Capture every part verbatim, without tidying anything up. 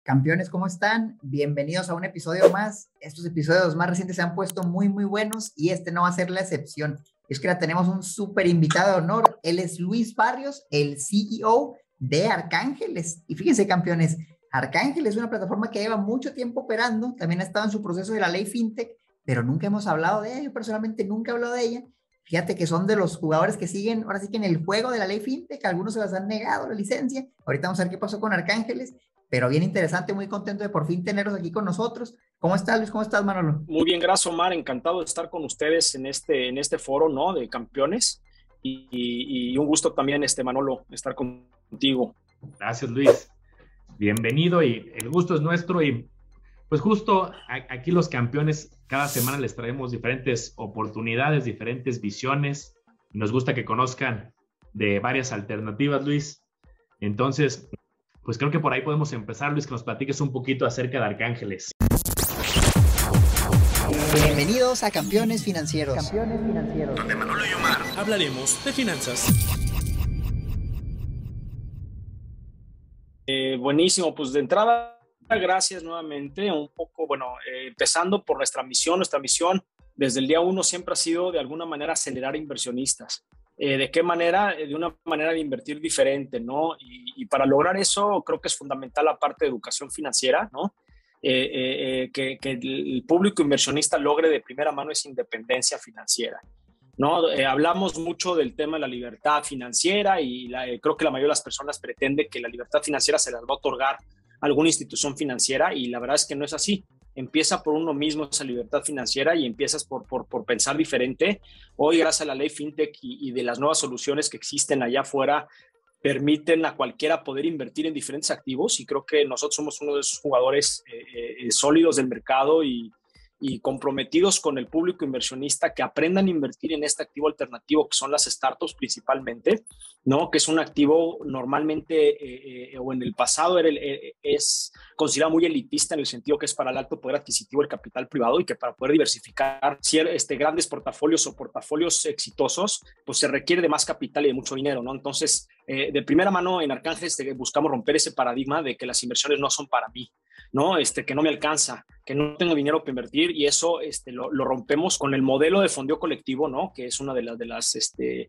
Campeones, ¿cómo están? Bienvenidos a un episodio más. Estos episodios más recientes se han puesto muy, muy buenos y este no va a ser la excepción. Es que la tenemos un súper invitado de honor. Él es Luis Barrios, el C E O de Arcángeles. Y fíjense, campeones, Arcángeles es una plataforma que lleva mucho tiempo operando. También ha estado en su proceso de la ley FinTech, pero nunca hemos hablado de ella. Yo personalmente nunca he hablado de ella. Fíjate que son de los jugadores que siguen, ahora sí que en el juego de la ley FinTech, algunos se las han negado la licencia. Ahorita vamos a ver qué pasó con Arcángeles. Pero bien interesante, muy contento de por fin tenerlos aquí con nosotros. ¿Cómo estás, Luis? ¿Cómo estás, Manolo? Muy bien, gracias, Omar. Encantado de estar con ustedes en este, en este foro, ¿no? De campeones. Y, y, y un gusto también, este, Manolo, estar contigo. Gracias, Luis. Bienvenido y el gusto es nuestro. Y pues justo aquí los campeones, cada semana les traemos diferentes oportunidades, diferentes visiones. Nos gusta que conozcan de varias alternativas, Luis. Entonces, pues creo que por ahí podemos empezar, Luis, que nos platiques un poquito acerca de Arcángeles. Bienvenidos a Campeones Financieros. Campeones Financieros. Donde Manolo y Omar hablaremos de finanzas. Eh, buenísimo, pues de entrada, gracias nuevamente. Un poco, bueno, eh, empezando por nuestra misión. Nuestra misión desde el día uno siempre ha sido de alguna manera acelerar inversionistas. Eh, ¿De qué manera? De una manera de invertir diferente, ¿no? Y, y para lograr eso creo que es fundamental la parte de educación financiera, ¿no? Eh, eh, eh, que, que el público inversionista logre de primera mano esa independencia financiera, ¿no? Eh, hablamos mucho del tema de la libertad financiera y la, eh, creo que la mayoría de las personas pretende que la libertad financiera se las va a otorgar a alguna institución financiera y la verdad es que no es así. Empieza por uno mismo esa libertad financiera y empiezas por, por, por pensar diferente. Hoy, gracias a la ley FinTech y, y de las nuevas soluciones que existen allá afuera, permiten a cualquiera poder invertir en diferentes activos y creo que nosotros somos uno de esos jugadores eh, eh, sólidos del mercado y, y comprometidos con el público inversionista que aprendan a invertir en este activo alternativo que son las startups principalmente, ¿no? Que es un activo normalmente eh, eh, o en el pasado era el, eh, es considerado muy elitista en el sentido que es para el alto poder adquisitivo del capital privado y que para poder diversificar este, grandes portafolios o portafolios exitosos, pues se requiere de más capital y de mucho dinero, ¿no? Entonces, eh, de primera mano en Arcángeles buscamos romper ese paradigma de que las inversiones no son para mí, ¿no? Este, que no me alcanza, que no tengo dinero para invertir y eso este, lo, lo rompemos con el modelo de fondeo colectivo, ¿no? Que es una de las, de las este,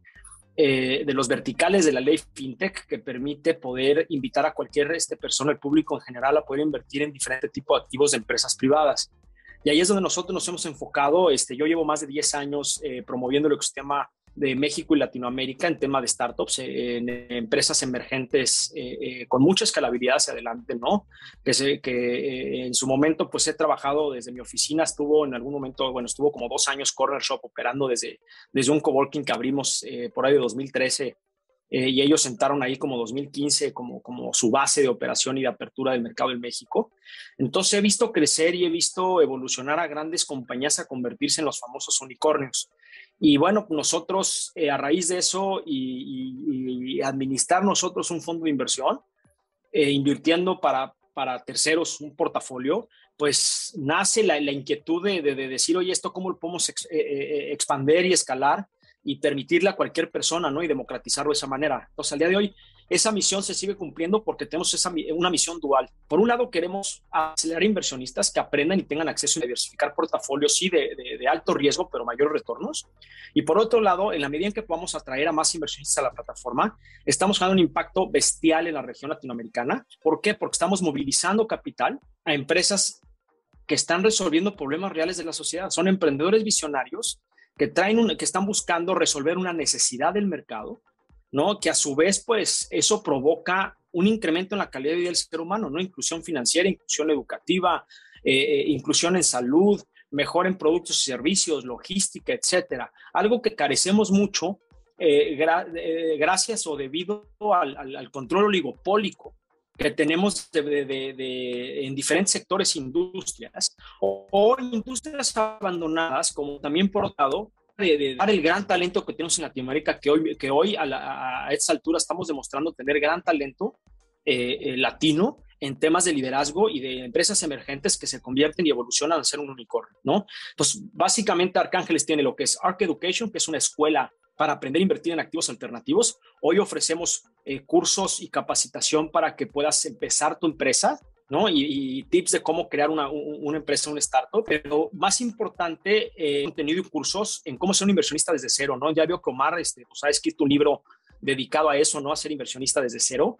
eh, de los verticales de la ley FinTech que permite poder invitar a cualquier este, persona, el público en general, a poder invertir en diferentes tipos de activos de empresas privadas. Y ahí es donde nosotros nos hemos enfocado. Este, yo llevo más de diez años eh, promoviendo el ecosistema de México y Latinoamérica en tema de startups, eh, en empresas emergentes eh, eh, con mucha escalabilidad hacia adelante, ¿no? Que, se, que eh, en su momento pues he trabajado desde mi oficina, estuvo en algún momento, bueno, estuvo como dos años Corner Shop operando desde, desde un coworking que abrimos eh, por ahí de dos mil trece eh, y ellos sentaron ahí como dos mil quince como, como su base de operación y de apertura del mercado en México. Entonces he visto crecer y he visto evolucionar a grandes compañías a convertirse en los famosos unicornios. Y bueno, nosotros eh, a raíz de eso y, y, y administrar nosotros un fondo de inversión, eh, invirtiendo para, para terceros un portafolio, pues nace la, la inquietud de, de, de decir, oye, ¿esto cómo lo podemos ex, eh, eh, expandir y escalar y permitirle a cualquier persona, ¿no? Y democratizarlo de esa manera? Entonces, al día de hoy, esa misión se sigue cumpliendo porque tenemos esa, una misión dual. Por un lado, queremos acelerar inversionistas que aprendan y tengan acceso a diversificar portafolios, sí, de, de, de alto riesgo, pero mayores retornos. Y por otro lado, en la medida en que podamos atraer a más inversionistas a la plataforma, estamos generando un impacto bestial en la región latinoamericana. ¿Por qué? Porque estamos movilizando capital a empresas que están resolviendo problemas reales de la sociedad. Son emprendedores visionarios que, traen un, que están buscando resolver una necesidad del mercado, ¿no? Que a su vez, pues, eso provoca un incremento en la calidad de vida del ser humano, ¿no? Inclusión financiera, inclusión educativa, eh, inclusión en salud, mejora en productos y servicios, logística, etcétera. Algo que carecemos mucho eh, gra eh, gracias o debido al, al, al control oligopólico que tenemos de, de, de, de, en diferentes sectores e industrias o, o industrias abandonadas, como también por otro lado, De, de dar el gran talento que tenemos en Latinoamérica, que hoy, que hoy a, la, a esta altura estamos demostrando tener gran talento eh, eh, latino en temas de liderazgo y de empresas emergentes que se convierten y evolucionan a ser un unicornio, ¿no? Pues básicamente Arcángeles tiene lo que es Arc Education, que es una escuela para aprender a invertir en activos alternativos. Hoy ofrecemos eh, cursos y capacitación para que puedas empezar tu empresa, ¿no? Y, y tips de cómo crear una, una empresa, una startup, pero más importante, eh, contenido y cursos en cómo ser un inversionista desde cero, ¿no? Ya veo que Omar, este, pues, ha escrito un libro dedicado a eso, ¿no? A ser inversionista desde cero.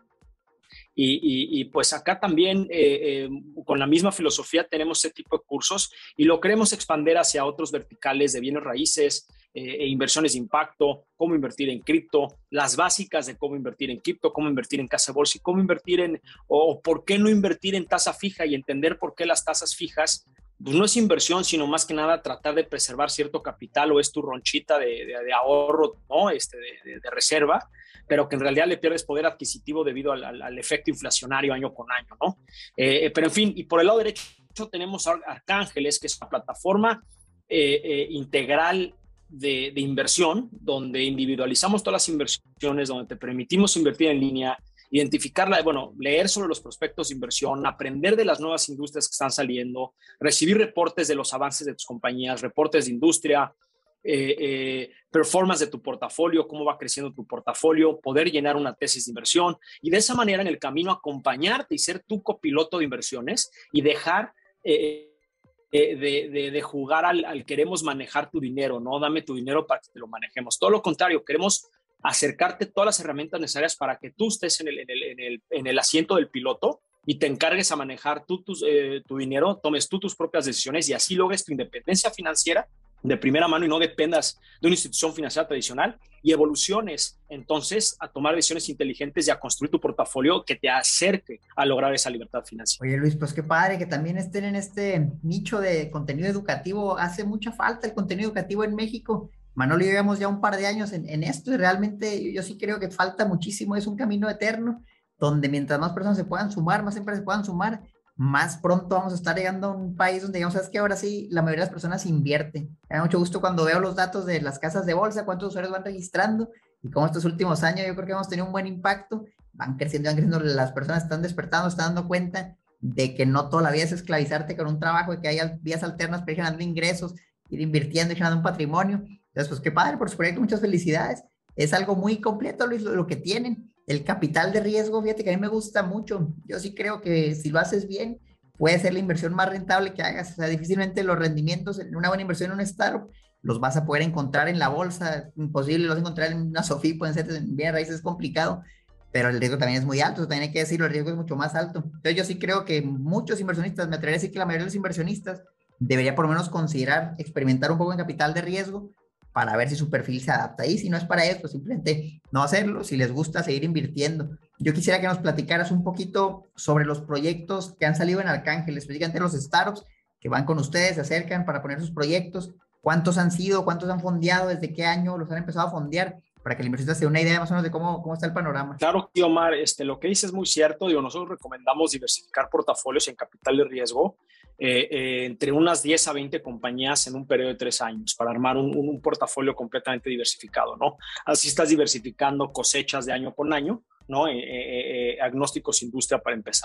Y, y, y pues acá también, eh, eh, con la misma filosofía, tenemos ese tipo de cursos y lo queremos expandir hacia otros verticales de bienes raíces, eh, e inversiones de impacto, cómo invertir en cripto, las básicas de cómo invertir en cripto, cómo invertir en casa de bolsa y cómo invertir en, o por qué no invertir en tasa fija y entender por qué las tasas fijas, pues no es inversión, sino más que nada tratar de preservar cierto capital o es tu ronchita de, de, de ahorro, ¿no? Este, de, de, de reserva, pero que en realidad le pierdes poder adquisitivo debido al, al, al efecto inflacionario año con año, ¿no? Eh, pero en fin, y por el lado derecho tenemos Arcángeles, que es una plataforma eh, eh, integral de, de inversión, donde individualizamos todas las inversiones, donde te permitimos invertir en línea, identificarla, bueno, leer sobre los prospectos de inversión, aprender de las nuevas industrias que están saliendo, recibir reportes de los avances de tus compañías, reportes de industria, eh, eh, performance de tu portafolio, cómo va creciendo tu portafolio, poder llenar una tesis de inversión y de esa manera en el camino acompañarte y ser tu copiloto de inversiones y dejar eh, eh, de, de, de jugar al, al queremos manejar tu dinero, no dame tu dinero para que te lo manejemos. Todo lo contrario, queremos acercarte todas las herramientas necesarias para que tú estés en el, en el, en el, en el asiento del piloto y te encargues a manejar tú, tus, eh, tu dinero, tomes tú tus propias decisiones y así logres tu independencia financiera de primera mano y no dependas de una institución financiera tradicional y evoluciones entonces a tomar decisiones inteligentes y a construir tu portafolio que te acerque a lograr esa libertad financiera. Oye Luis, pues qué padre que también estén en este nicho de contenido educativo. Hace mucha falta el contenido educativo en México. Manolo y yo llevamos ya un par de años en, en esto y realmente yo, yo sí creo que falta muchísimo, es un camino eterno donde mientras más personas se puedan sumar, más empresas se puedan sumar, más pronto vamos a estar llegando a un país donde digamos, sabes que ahora sí la mayoría de las personas invierte. Me da mucho gusto cuando veo los datos de las casas de bolsa, cuántos usuarios van registrando y cómo estos últimos años yo creo que hemos tenido un buen impacto, van creciendo, van creciendo, las personas están despertando, están dando cuenta de que no toda la vida es esclavizarte con un trabajo, de que hay vías alternas para ir generando ingresos, ir invirtiendo y generando un patrimonio. Entonces, pues qué padre por su proyecto, muchas felicidades. Es algo muy completo, Luis, lo, lo que tienen. El capital de riesgo, fíjate que a mí me gusta mucho. Yo sí creo que si lo haces bien, puede ser la inversión más rentable que hagas. O sea, difícilmente los rendimientos en una buena inversión en un startup los vas a poder encontrar en la bolsa. Imposible, los vas a encontrar en una SOFI, pueden ser en bienes raíces, es complicado, pero el riesgo también es muy alto. También hay que decirlo, el riesgo es mucho más alto. Entonces, yo sí creo que muchos inversionistas, me atrevería a decir que la mayoría de los inversionistas, debería por lo menos considerar experimentar un poco en capital de riesgo para ver si su perfil se adapta. Y si no es para eso, simplemente no hacerlo, si les gusta seguir invirtiendo. Yo quisiera que nos platicaras un poquito sobre los proyectos que han salido en Arcángel, específicamente los startups que van con ustedes, se acercan para poner sus proyectos, cuántos han sido, cuántos han fondeado, desde qué año los han empezado a fondear, para que el inversionista se dé una idea más o menos de cómo, cómo está el panorama. Claro, tío Omar, este, lo que dices es muy cierto. Digo, nosotros recomendamos diversificar portafolios en capital de riesgo eh, eh, entre unas diez a veinte compañías en un periodo de tres años para armar un, un, un portafolio completamente diversificado, ¿no? Así estás diversificando cosechas de año con año, ¿no? Eh, eh, eh, agnósticos industria para empezar.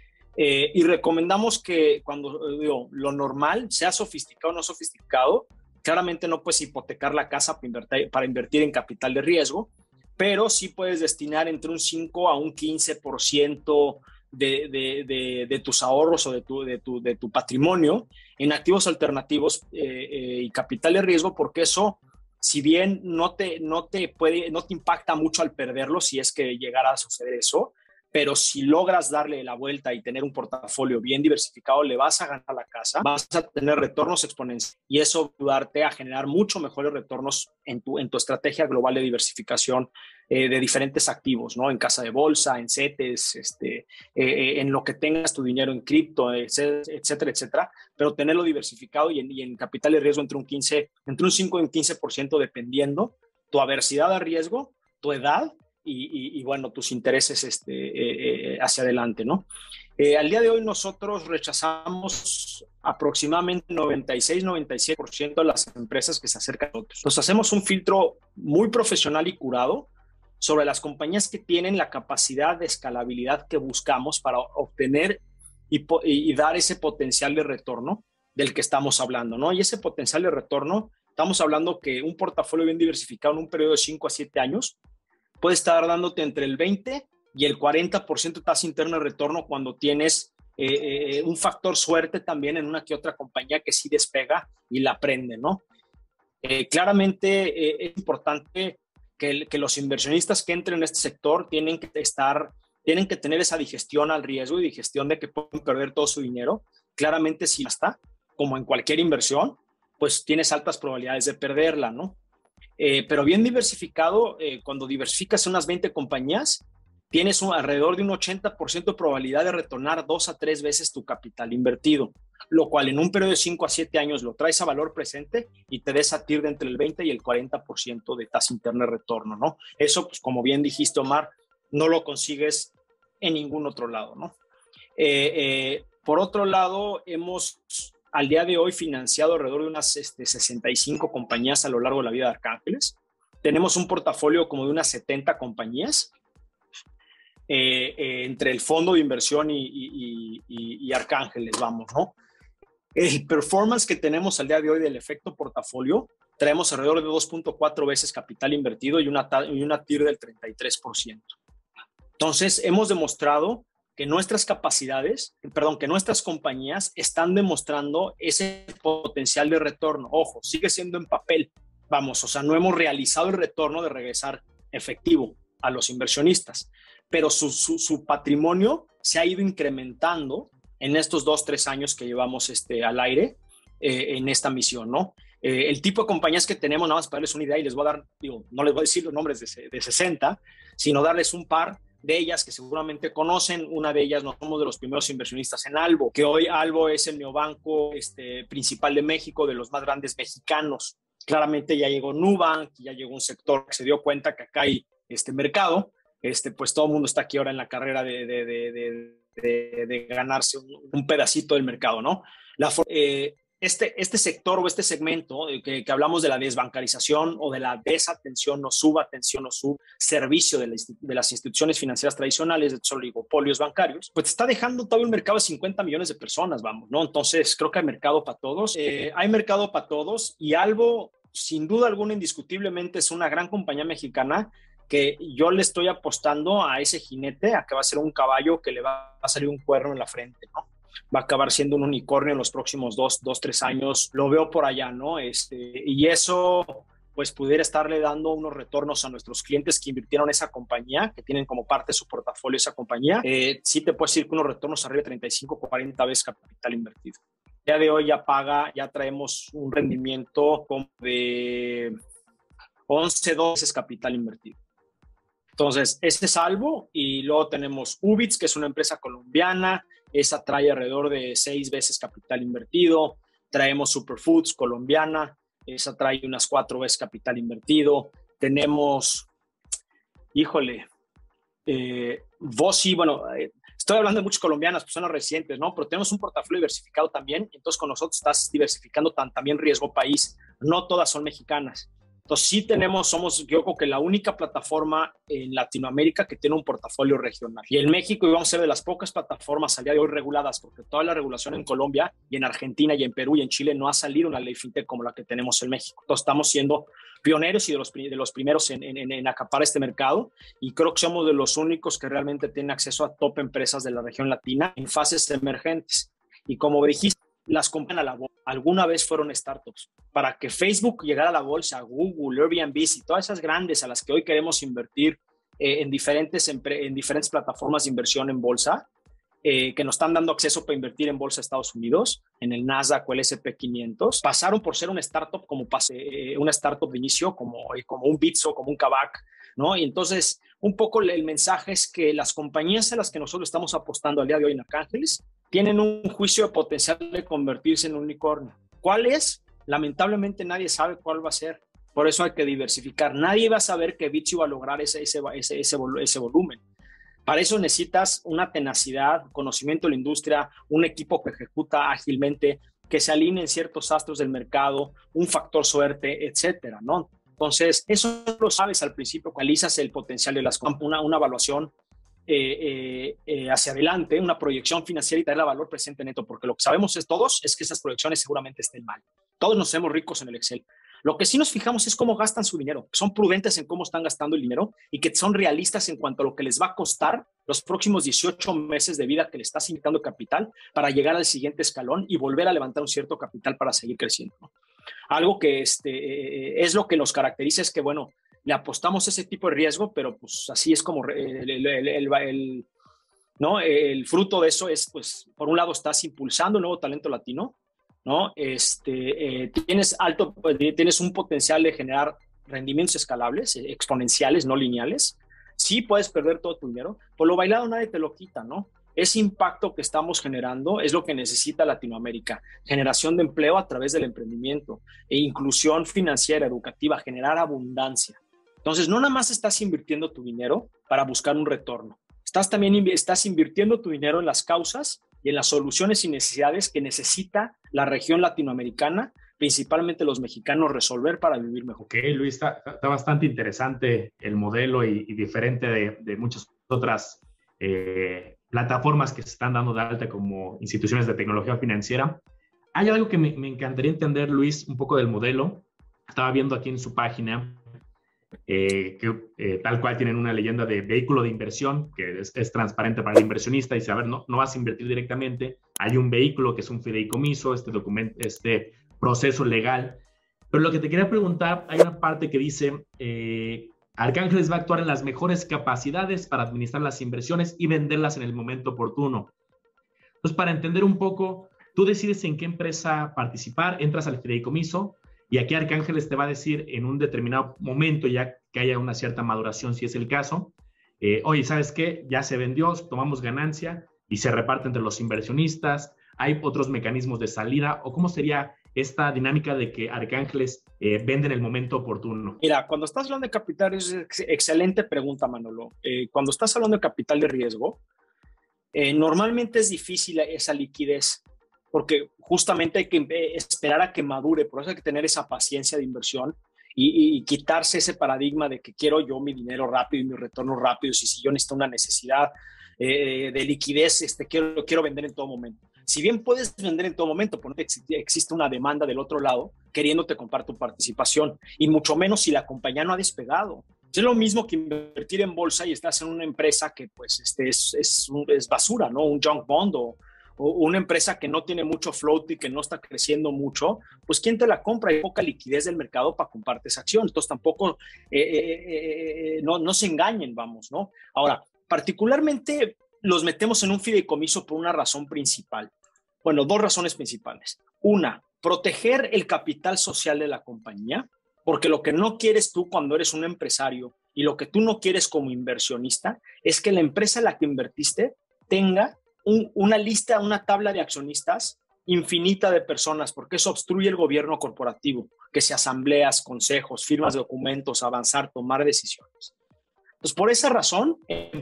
Eh, y recomendamos que cuando digo, lo normal, sea sofisticado o no sofisticado, claramente no puedes hipotecar la casa para invertir, para invertir en capital de riesgo, pero sí puedes destinar entre un cinco a un quince por ciento de, de, de, de tus ahorros o de tu, de, tu, de tu patrimonio en activos alternativos eh, eh, y capital de riesgo, porque eso, si bien no te, no, te puede, no te impacta mucho al perderlo, si es que llegara a suceder eso, pero si logras darle la vuelta y tener un portafolio bien diversificado, le vas a ganar la casa, vas a tener retornos exponenciales y eso va a ayudarte a generar mucho mejores retornos en tu, en tu estrategia global de diversificación eh, de diferentes activos, ¿no? En casa de bolsa, en CETES, este, eh, en lo que tengas tu dinero en cripto, etcétera, etcétera, pero tenerlo diversificado y en, y en capital de riesgo entre un quince, entre un cinco y un quince por ciento dependiendo tu aversidad a riesgo, tu edad, Y, y, y bueno, tus intereses este, eh, eh, hacia adelante, ¿no? Eh, al día de hoy nosotros rechazamos aproximadamente noventa y seis a noventa y siete por ciento de las empresas que se acercan a nosotros. Nos hacemos un filtro muy profesional y curado sobre las compañías que tienen la capacidad de escalabilidad que buscamos para obtener y, y dar ese potencial de retorno del que estamos hablando, ¿no? Y ese potencial de retorno, estamos hablando que un portafolio bien diversificado en un periodo de cinco a siete años puede estar dándote entre el veinte y el cuarenta por ciento de tasa interna de retorno cuando tienes eh, eh, un factor suerte también en una que otra compañía que sí despega y la prende, ¿no? Eh, claramente eh, es importante que, que los inversionistas que entren en este sector tienen que estar, tienen que tener esa digestión al riesgo y digestión de que pueden perder todo su dinero. Claramente si está, como en cualquier inversión, pues tienes altas probabilidades de perderla, ¿no? Eh, pero bien diversificado, eh, cuando diversificas en unas veinte compañías, tienes un, alrededor de un ochenta por ciento de probabilidad de retornar dos a tres veces tu capital invertido, lo cual en un periodo de cinco a siete años lo traes a valor presente y te des a TIR de entre el veinte y el cuarenta por ciento de tasa interna de retorno, ¿no? Eso, pues como bien dijiste, Omar, no lo consigues en ningún otro lado, ¿no? Eh, eh, por otro lado, hemos al día de hoy financiado alrededor de unas este, sesenta y cinco compañías a lo largo de la vida de Arcángeles. Tenemos un portafolio como de unas setenta compañías. Eh, eh, entre el fondo de inversión y, y, y, y Arcángeles, vamos, ¿no? El performance que tenemos al día de hoy del efecto portafolio, traemos alrededor de dos punto cuatro veces capital invertido y una, y una TIR del treinta y tres por ciento. Entonces, hemos demostrado que nuestras capacidades, perdón, que nuestras compañías están demostrando ese potencial de retorno. Ojo, sigue siendo en papel, vamos, o sea, no hemos realizado el retorno de regresar efectivo a los inversionistas, pero su, su, su patrimonio se ha ido incrementando en estos dos, tres años que llevamos este, al aire eh, en esta misión, ¿no? Eh, el tipo de compañías que tenemos, nada más para darles una idea, y les voy a dar, digo, no les voy a decir los nombres de, de sesenta, sino darles un par de ellas que seguramente conocen. Una de ellas, no somos de los primeros inversionistas en Albo, que hoy Albo es el neobanco este, principal de México, de los más grandes mexicanos. Claramente ya llegó Nubank, ya llegó un sector que se dio cuenta que acá hay este mercado. Este, pues todo el mundo está aquí ahora en la carrera de, de, de, de, de, de ganarse un, un pedacito del mercado, ¿no? La, eh, este, este sector o este segmento eh, que, que hablamos de la desbancarización o de la desatención o subatención o subservicio de, la, de las instituciones financieras tradicionales, de esos oligopolios bancarios, pues está dejando todo un mercado de cincuenta millones de personas, vamos, ¿no? Entonces creo que hay mercado para todos, eh, hay mercado para todos y Albo, sin duda alguna, indiscutiblemente es una gran compañía mexicana que yo le estoy apostando a ese jinete, a que va a ser un caballo que le va a salir un cuerno en la frente, ¿no? Va a acabar siendo un unicornio en los próximos dos, dos, tres años. Lo veo por allá, ¿no? Este, y eso, pues, pudiera estarle dando unos retornos a nuestros clientes que invirtieron en esa compañía, que tienen como parte de su portafolio esa compañía. Eh, sí te puedo decir que unos retornos arriba de treinta y cinco, cuarenta veces capital invertido. El día de hoy ya paga, ya traemos un rendimiento como de once, doce veces capital invertido. Entonces, este es Albo, y luego tenemos Ubits, que es una empresa colombiana. Esa trae alrededor de seis veces capital invertido. Traemos Superfoods, colombiana. Esa trae unas cuatro veces capital invertido. Tenemos, híjole, eh, Vosi, bueno, eh, estoy hablando de muchas colombianas, personas recientes, ¿no? Pero tenemos un portafolio diversificado también. Entonces, con nosotros estás diversificando tan, también riesgo país. No todas son mexicanas. Entonces sí tenemos, somos yo creo que la única plataforma en Latinoamérica que tiene un portafolio regional. Y en México íbamos a ser de las pocas plataformas al día de hoy reguladas, porque toda la regulación en Colombia y en Argentina y en Perú y en Chile no ha salido una ley fintech como la que tenemos en México. Entonces estamos siendo pioneros y de los, de los primeros en, en, en acaparar este mercado, y creo que somos de los únicos que realmente tienen acceso a top empresas de la región latina en fases emergentes. Y como dijiste, las compran a la bolsa. Alguna vez fueron startups. Para que Facebook llegara a la bolsa, Google, Airbnb y todas esas grandes a las que hoy queremos invertir eh, en, diferentes, en, en diferentes plataformas de inversión en bolsa, eh, que nos están dando acceso para invertir en bolsa de Estados Unidos, en el Nasdaq o el ese pe quinientos, pasaron por ser una startup como pase, eh, una startup de inicio, como, eh, como un Bitso, como un Kavak, ¿no? Y entonces, un poco el mensaje es que las compañías a las que nosotros estamos apostando al día de hoy en Arcángeles tienen un juicio de potencial de convertirse en un unicornio. ¿Cuál es? Lamentablemente nadie sabe cuál va a ser. Por eso hay que diversificar. Nadie va a saber que Bitso va a lograr ese, ese, ese, ese, ese volumen. Para eso necesitas una tenacidad, conocimiento de la industria, un equipo que ejecuta ágilmente, que se alineen ciertos astros del mercado, un factor suerte, etcétera, ¿no? Entonces, eso lo sabes al principio, analizas el potencial de las compras, una, una evaluación eh, eh, eh, hacia adelante, una proyección financiera y traer el valor presente neto, porque lo que sabemos es todos es que esas proyecciones seguramente estén mal. Todos nos hacemos ricos en el Excel, Lo que sí nos fijamos es cómo gastan su dinero, que son prudentes en cómo están gastando el dinero y que son realistas en cuanto a lo que les va a costar los próximos dieciocho meses de vida que le estás inyectando capital para llegar al siguiente escalón y volver a levantar un cierto capital para seguir creciendo, ¿no? Algo que este, eh, es lo que nos caracteriza es que, bueno, le apostamos ese tipo de riesgo, pero pues así es como el, el, el, el, el, ¿no? el fruto de eso es, pues, por un lado estás impulsando un nuevo talento latino, ¿no? Este, eh, tienes, alto, tienes un potencial de generar rendimientos escalables, eh, exponenciales, no lineales. Sí puedes perder todo tu dinero, por lo bailado nadie te lo quita, ¿no? Ese impacto que estamos generando es lo que necesita Latinoamérica, generación de empleo a través del emprendimiento e inclusión financiera, educativa, generar abundancia. Entonces, no nada más estás invirtiendo tu dinero para buscar un retorno, estás también estás invirtiendo tu dinero en las causas y en las soluciones y necesidades que necesita la región latinoamericana, principalmente los mexicanos, resolver para vivir mejor. Ok, Luis, está, está bastante interesante el modelo y, y diferente de, de muchas otras eh, plataformas que se están dando de alta como instituciones de tecnología financiera. Hay algo que me, me encantaría entender, Luis, un poco del modelo. Estaba viendo aquí en su página eh, que eh, tal cual tienen una leyenda de vehículo de inversión que es, es transparente para el inversionista y dice, a ver, no, no vas a invertir directamente, hay un vehículo que es un fideicomiso, este documento, este proceso legal. Pero lo que te quería preguntar, hay una parte que dice, eh, Arcángeles va a actuar en las mejores capacidades para administrar las inversiones y venderlas en el momento oportuno. Entonces, para entender un poco, tú decides en qué empresa participar, entras al fideicomiso y aquí Arcángeles te va a decir en un determinado momento, ya que haya una cierta maduración, si es el caso, eh, oye, ¿sabes qué? Ya se vendió, tomamos ganancia y se reparte entre los inversionistas. ¿Hay otros mecanismos de salida o cómo sería esta dinámica de que Arcángeles eh, vende en el momento oportuno? Mira, cuando estás hablando de capital, es excelente pregunta, Manolo. Eh, cuando estás hablando de capital de riesgo, eh, normalmente es difícil esa liquidez, porque justamente hay que esperar a que madure, por eso hay que tener esa paciencia de inversión y, y quitarse ese paradigma de que quiero yo mi dinero rápido y mi retorno rápido, y si yo necesito una necesidad eh, de liquidez, este, quiero, quiero vender en todo momento. Si bien puedes vender en todo momento, porque existe una demanda del otro lado queriéndote comprar tu participación, y mucho menos si la compañía no ha despegado. Es lo mismo que invertir en bolsa y estás en una empresa que pues este es, es, es basura, ¿no? Un junk bond o, o una empresa que no tiene mucho float y que no está creciendo mucho, pues ¿quién te la compra? Hay poca liquidez del mercado para comprarte esa acción. Entonces tampoco, eh, eh, eh, no, no se engañen, vamos, ¿no? Ahora, particularmente los metemos en un fideicomiso por una razón principal. Bueno, dos razones principales. Una, proteger el capital social de la compañía, porque lo que no quieres tú cuando eres un empresario y lo que tú no quieres como inversionista es que la empresa en la que invertiste tenga un, una lista, una tabla de accionistas infinita de personas, porque eso obstruye el gobierno corporativo, que sea asambleas, consejos, firmas de documentos, avanzar, tomar decisiones. Entonces, por esa razón,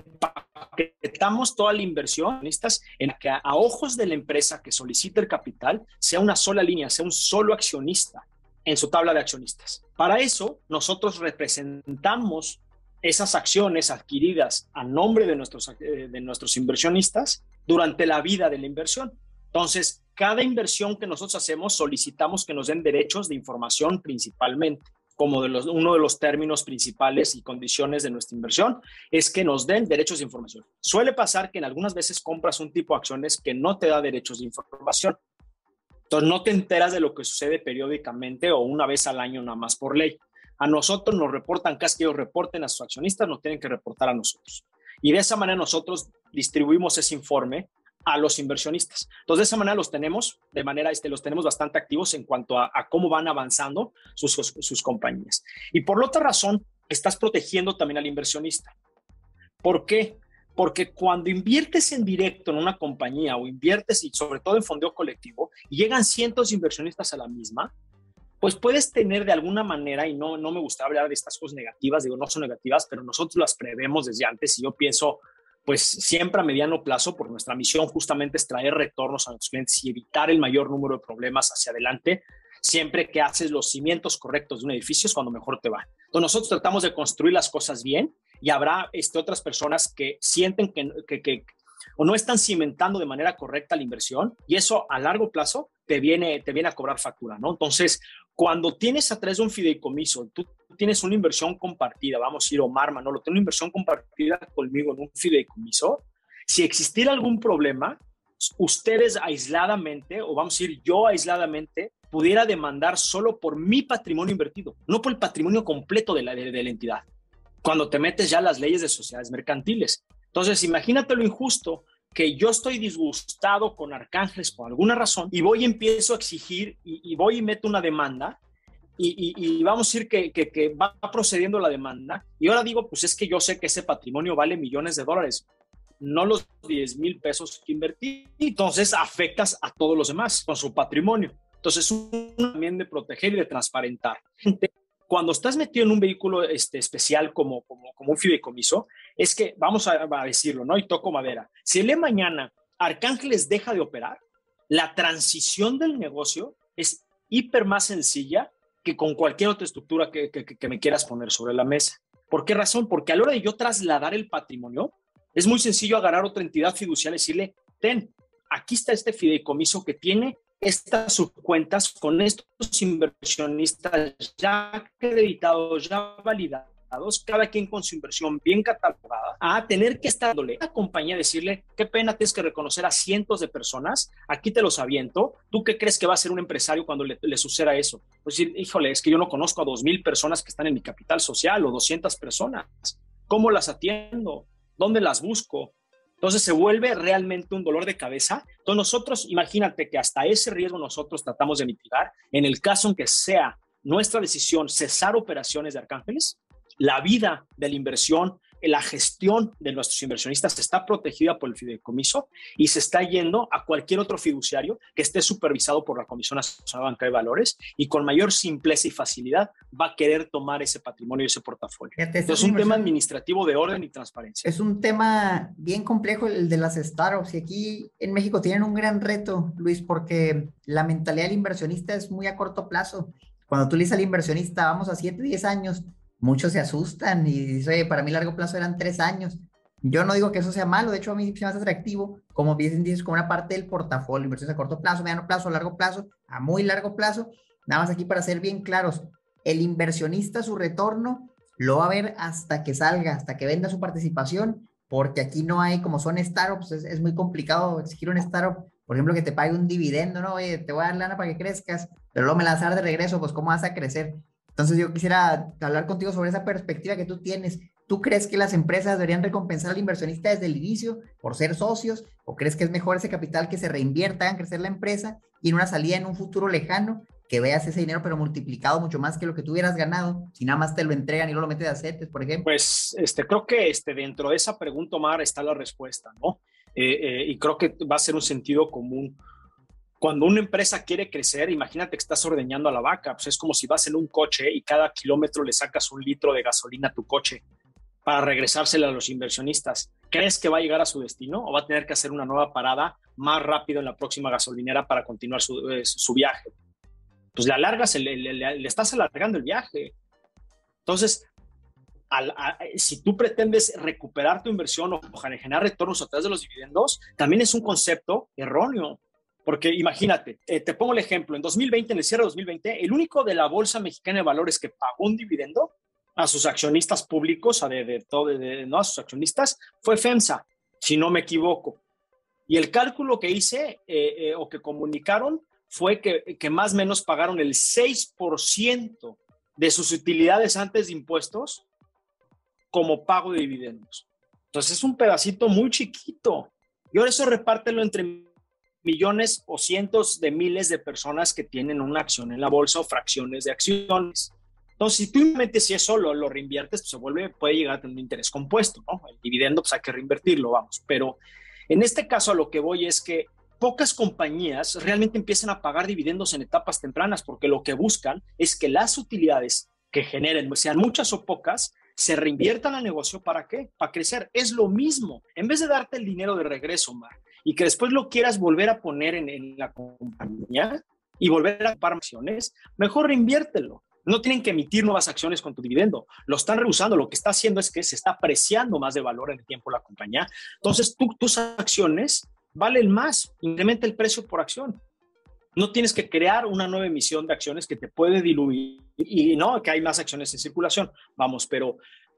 empaquetamos toda la inversión en que a, a ojos de la empresa que solicita el capital sea una sola línea, sea un solo accionista en su tabla de accionistas. Para eso, nosotros representamos esas acciones adquiridas a nombre de nuestros, de nuestros inversionistas durante la vida de la inversión. Entonces, cada inversión que nosotros hacemos, solicitamos que nos den derechos de información principalmente. Como de los, uno de los términos principales y condiciones de nuestra inversión es que nos den derechos de información. Suele pasar que en algunas veces compras un tipo de acciones que no te da derechos de información. Entonces no te enteras de lo que sucede periódicamente o una vez al año nada más por ley. A nosotros nos reportan, casi que ellos reporten a sus accionistas, nos tienen que reportar a nosotros. Y de esa manera nosotros distribuimos ese informe a los inversionistas. Entonces, de esa manera los tenemos, de manera, este, los tenemos bastante activos en cuanto a, a cómo van avanzando sus, sus, sus compañías. Y por la otra razón, estás protegiendo también al inversionista. ¿Por qué? Porque cuando inviertes en directo en una compañía o inviertes, y sobre todo en fondeo colectivo, y llegan cientos de inversionistas a la misma, pues puedes tener de alguna manera, y no, no me gusta hablar de estas cosas negativas, digo, no son negativas, pero nosotros las prevemos desde antes, y yo pienso, pues siempre a mediano plazo, porque nuestra misión justamente es traer retornos a nuestros clientes y evitar el mayor número de problemas hacia adelante. Siempre que haces los cimientos correctos de un edificio es cuando mejor te va. Entonces nosotros tratamos de construir las cosas bien, y habrá este, otras personas que sienten que, que, que o no están cimentando de manera correcta la inversión, y eso a largo plazo te viene, te viene a cobrar factura, ¿no? Entonces, Cuando tienes a través de un fideicomiso, tú tienes una inversión compartida, vamos a ir Omar, Manolo, tengo una inversión compartida conmigo en un fideicomiso. Si existiera algún problema, ustedes aisladamente, o vamos a decir yo aisladamente, pudiera demandar solo por mi patrimonio invertido, no por el patrimonio completo de la, de, de la entidad, cuando te metes ya a las leyes de sociedades mercantiles. Entonces, imagínate lo injusto, que yo estoy disgustado con Arcángeles por alguna razón y voy y empiezo a exigir y, y voy y meto una demanda y, y, y vamos a decir que, que, que va procediendo la demanda y ahora digo, pues es que yo sé que ese patrimonio vale millones de dólares, no los diez mil pesos que invertí, entonces afectas a todos los demás con su patrimonio. Entonces, un también de proteger y de transparentar. Cuando estás metido en un vehículo este, especial como, como, como un fideicomiso, es que, vamos a, a decirlo, ¿no? Y toco madera. Si el día de mañana Arcángeles deja de operar, la transición del negocio es hiper más sencilla que con cualquier otra estructura que, que, que me quieras poner sobre la mesa. ¿Por qué razón? Porque a la hora de yo trasladar el patrimonio, es muy sencillo agarrar otra entidad fiduciaria y decirle, ten, aquí está este fideicomiso que tiene estas subcuentas con estos inversionistas ya acreditados, ya validados, cada quien con su inversión bien catalogada, a tener que estar dándole a la compañía, decirle, qué pena, tienes que reconocer a cientos de personas, aquí te los aviento, ¿tú qué crees que va a ser un empresario cuando le, le suceda eso? Pues decir, híjole, es que yo no conozco a dos mil personas que están en mi capital social o doscientas personas, ¿cómo las atiendo? ¿Dónde las busco? Entonces se vuelve realmente un dolor de cabeza. Entonces nosotros, imagínate que hasta ese riesgo nosotros tratamos de mitigar. En el caso en que sea nuestra decisión cesar operaciones de Arcángeles, la vida de la inversión, la gestión de nuestros inversionistas está protegida por el fideicomiso y se está yendo a cualquier otro fiduciario que esté supervisado por la Comisión Nacional Bancaria de Valores y con mayor simpleza y facilidad va a querer tomar ese patrimonio y ese portafolio. Fíjate, entonces es un tema administrativo de orden y transparencia. Es un tema bien complejo el de las startups y aquí en México tienen un gran reto, Luis, porque la mentalidad del inversionista es muy a corto plazo. Cuando tú le dices al inversionista, vamos a siete, diez años, muchos se asustan y dicen, oye, para mí largo plazo eran tres años. Yo no digo que eso sea malo, de hecho a mí se me hace atractivo, como bien dices, como una parte del portafolio, inversiones a corto plazo, mediano plazo, largo plazo, a muy largo plazo. Nada más aquí para ser bien claros, el inversionista su retorno lo va a ver hasta que salga, hasta que venda su participación, porque aquí no hay, como son startups, es, es muy complicado exigir un startup, por ejemplo, que te pague un dividendo, ¿no? Oye, te voy a dar lana para que crezcas, pero luego me la vas a dar de regreso, pues ¿cómo vas a crecer? Entonces yo quisiera hablar contigo sobre esa perspectiva que tú tienes. ¿Tú crees que las empresas deberían recompensar al inversionista desde el inicio por ser socios? ¿O crees que es mejor ese capital que se reinvierta, hagan crecer la empresa y en una salida en un futuro lejano que veas ese dinero pero multiplicado mucho más que lo que tú hubieras ganado si nada más te lo entregan y no lo metes a CETES, por ejemplo? Pues este, creo que este, dentro de esa pregunta, Omar, está la respuesta, ¿no? Eh, eh, y creo que va a ser un sentido común. Cuando una empresa quiere crecer, imagínate que estás ordeñando a la vaca, pues es como si vas en un coche y cada kilómetro le sacas un litro de gasolina a tu coche para regresársela a los inversionistas. ¿Crees que va a llegar a su destino o va a tener que hacer una nueva parada más rápido en la próxima gasolinera para continuar su, eh, su viaje? Pues le alargas, le, le, le estás alargando el viaje. Entonces, al, a, si tú pretendes recuperar tu inversión o generar retornos a través de los dividendos, también es un concepto erróneo. Porque imagínate, eh, te pongo el ejemplo, en dos mil veinte, en el cierre de dos mil veinte, el único de la Bolsa Mexicana de Valores que pagó un dividendo a sus accionistas públicos, a, de, de, de, de, no, a sus accionistas, fue FEMSA, si no me equivoco. Y el cálculo que hice eh, eh, o que comunicaron fue que, que más o menos pagaron el seis por ciento de sus utilidades antes de impuestos como pago de dividendos. Entonces es un pedacito muy chiquito. Y ahora eso repártelo entre millones o cientos de miles de personas que tienen una acción en la bolsa o fracciones de acciones. Entonces, si tú metes si eso lo, lo reinviertes, pues se vuelve, puede llegar a tener un interés compuesto, ¿no? El dividendo, pues hay que reinvertirlo, vamos. Pero en este caso a lo que voy es que pocas compañías realmente empiezan a pagar dividendos en etapas tempranas porque lo que buscan es que las utilidades que generen, sean muchas o pocas, se reinviertan al negocio. ¿Para qué? Para crecer. Es lo mismo. En vez de darte el dinero de regreso, Mar, y que después lo quieras volver a poner en, en la compañía y volver a comprar acciones, mejor reinviértelo. No tienen que emitir nuevas acciones con tu dividendo. Lo están rehusando. Lo que está haciendo es que se está apreciando más de valor en el tiempo la compañía. Entonces, tú, tus acciones valen más. Incrementa el precio por acción. No tienes que crear una nueva emisión de acciones que te puede diluir y no, que hay más acciones en circulación. Vamos, pero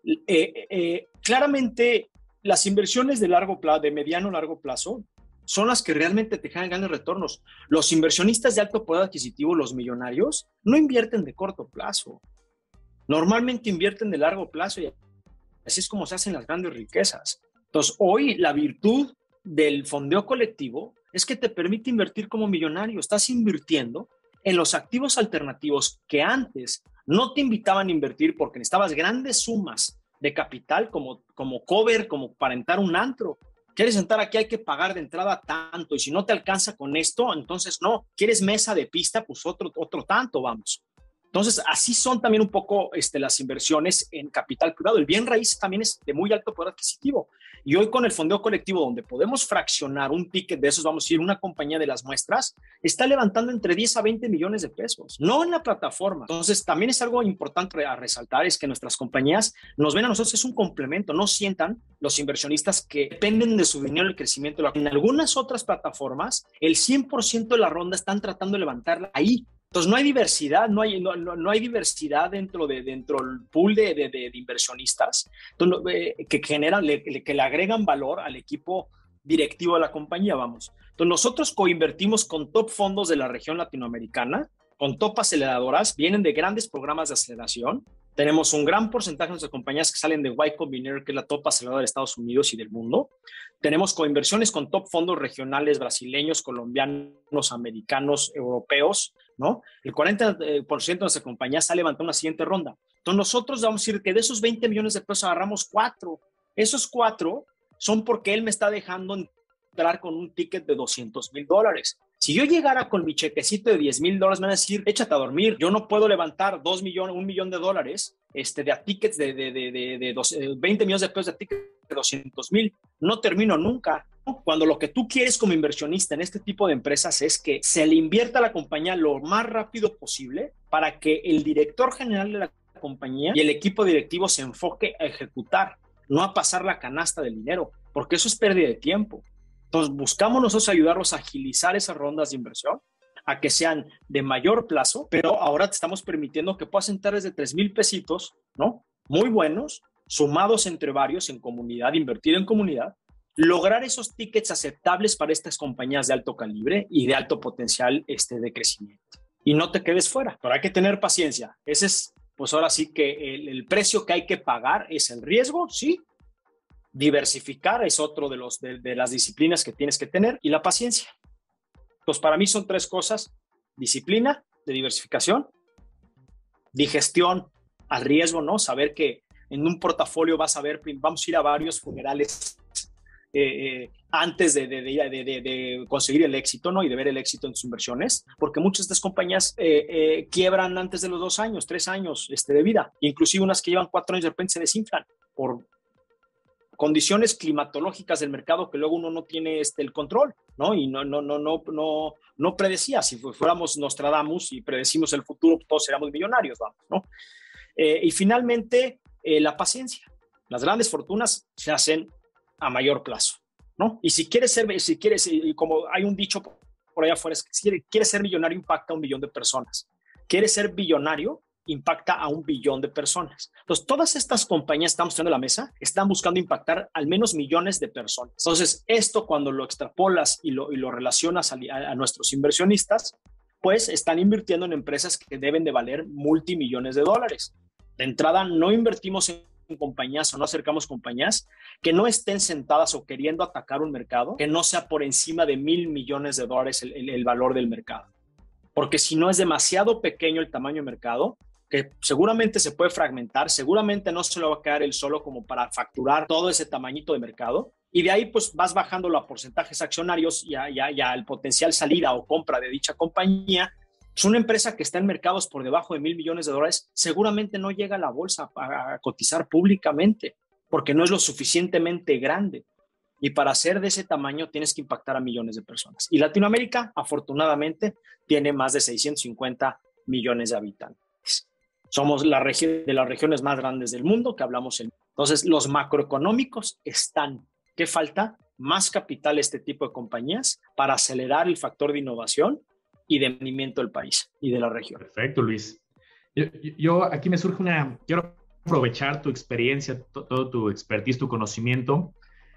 eh, eh, claramente las inversiones de largo plazo, de mediano a largo plazo, son las que realmente te generan grandes retornos. Los inversionistas de alto poder adquisitivo, los millonarios, no invierten de corto plazo. Normalmente invierten de largo plazo y así es como se hacen las grandes riquezas. Entonces, hoy la virtud del fondeo colectivo es que te permite invertir como millonario. Estás invirtiendo en los activos alternativos que antes no te invitaban a invertir porque necesitabas grandes sumas de capital como, como cover, como para entrar un antro. ¿Quieres entrar aquí? Hay que pagar de entrada tanto y si no te alcanza con esto, entonces no. ¿Quieres mesa de pista? Pues otro, otro tanto, vamos. Entonces, así son también un poco este, las inversiones en capital privado. El bien raíz también es de muy alto poder adquisitivo. Y hoy con el fondeo colectivo, donde podemos fraccionar un ticket de esos, vamos a decir, una compañía de las muestras, está levantando entre diez a veinte millones de pesos, no en la plataforma. Entonces, también es algo importante a resaltar, es que nuestras compañías nos ven a nosotros, es un complemento, no sientan los inversionistas que dependen de su dinero el crecimiento. En algunas otras plataformas, el cien por ciento de la ronda están tratando de levantarla ahí. Entonces, no hay diversidad, no hay, no, no, no hay diversidad dentro, de, dentro del pool de, de, de inversionistas entonces, eh, que generan, le, que le agregan valor al equipo directivo de la compañía, vamos. Entonces, nosotros coinvertimos con top fondos de la región latinoamericana, con top aceleradoras, vienen de grandes programas de aceleración. Tenemos un gran porcentaje de nuestras compañías que salen de Y Combinator, que es la top aceleradora de Estados Unidos y del mundo. Tenemos coinversiones con top fondos regionales brasileños, colombianos, americanos, europeos, ¿no? El cuarenta por ciento de nuestra compañía se ha levantado una siguiente ronda. Entonces nosotros vamos a decir que de esos veinte millones de pesos agarramos cuatro. Esos cuatro son porque él me está dejando entrar con un ticket de doscientos mil dólares. Si yo llegara con mi chequecito de diez mil dólares, me van a decir, échate a dormir. Yo no puedo levantar dos millones, un millón de dólares este, de a tickets de, de, de, de, de dos, veinte millones de pesos de tickets de doscientos mil. No termino nunca. Cuando lo que tú quieres como inversionista en este tipo de empresas es que se le invierta a la compañía lo más rápido posible para que el director general de la compañía y el equipo directivo se enfoque a ejecutar, no a pasar la canasta del dinero, porque eso es pérdida de tiempo. Entonces, buscamos nosotros ayudarlos a agilizar esas rondas de inversión, a que sean de mayor plazo, pero ahora te estamos permitiendo que puedas entrar desde tres mil pesitos, ¿no? Muy buenos, sumados entre varios en comunidad, invertir en comunidad, lograr esos tickets aceptables para estas compañías de alto calibre y de alto potencial este, de crecimiento. Y no te quedes fuera, pero hay que tener paciencia. Ese es, pues ahora sí que el, el precio que hay que pagar es el riesgo, sí. Diversificar es otro de, los, de, de las disciplinas que tienes que tener y la paciencia. Pues para mí son tres cosas: disciplina de diversificación, digestión al riesgo, ¿no? Saber que en un portafolio vas a ver, vamos a ir a varios funerales eh, eh, antes de, de, de, de, de, de conseguir el éxito, ¿no? Y de ver el éxito en sus inversiones, porque muchas de estas compañías eh, eh, quiebran antes de los dos años, tres años este, de vida, inclusive unas que llevan cuatro años de repente se desinflan por condiciones climatológicas del mercado que luego uno no tiene este, el control, ¿no? Y no, no, no, no, no, no predecía. Si fuéramos Nostradamus y predecimos el futuro, todos seríamos millonarios, vamos, ¿no? Eh, y finalmente, eh, la paciencia. Las grandes fortunas se hacen a mayor plazo, ¿no? Y si quieres ser, si quieres, y como hay un dicho por allá afuera, es que si quieres ser millonario, impacta a un billón de personas. ¿Quieres ser billonario? Impacta a un billón de personas. Entonces, todas estas compañías que estamos teniendo en la mesa están buscando impactar al menos millones de personas. Entonces, esto cuando lo extrapolas y lo, y lo relacionas a, a, a nuestros inversionistas, pues están invirtiendo en empresas que deben de valer multimillones de dólares. De entrada, no invertimos en compañías o no acercamos compañías que no estén sentadas o queriendo atacar un mercado que no sea por encima de mil millones de dólares el, el, el valor del mercado. Porque si no es demasiado pequeño el tamaño del mercado, que seguramente se puede fragmentar, seguramente no se lo va a quedar él solo como para facturar todo ese tamañito de mercado, y de ahí pues vas bajando los porcentajes accionarios y el potencial salida o compra de dicha compañía. Es una empresa que está en mercados por debajo de mil millones de dólares, seguramente no llega a la bolsa a, a cotizar públicamente, porque no es lo suficientemente grande. Y para ser de ese tamaño tienes que impactar a millones de personas. Y Latinoamérica, afortunadamente, tiene más de seiscientos cincuenta millones de habitantes. Somos la región de las regiones más grandes del mundo que hablamos en. Entonces, los macroeconómicos están. ¿Qué falta? Más capital a este tipo de compañías para acelerar el factor de innovación y de mantenimiento del país y de la región. Perfecto, Luis. Yo, yo aquí me surge una, quiero aprovechar tu experiencia, to, todo tu expertise, tu conocimiento,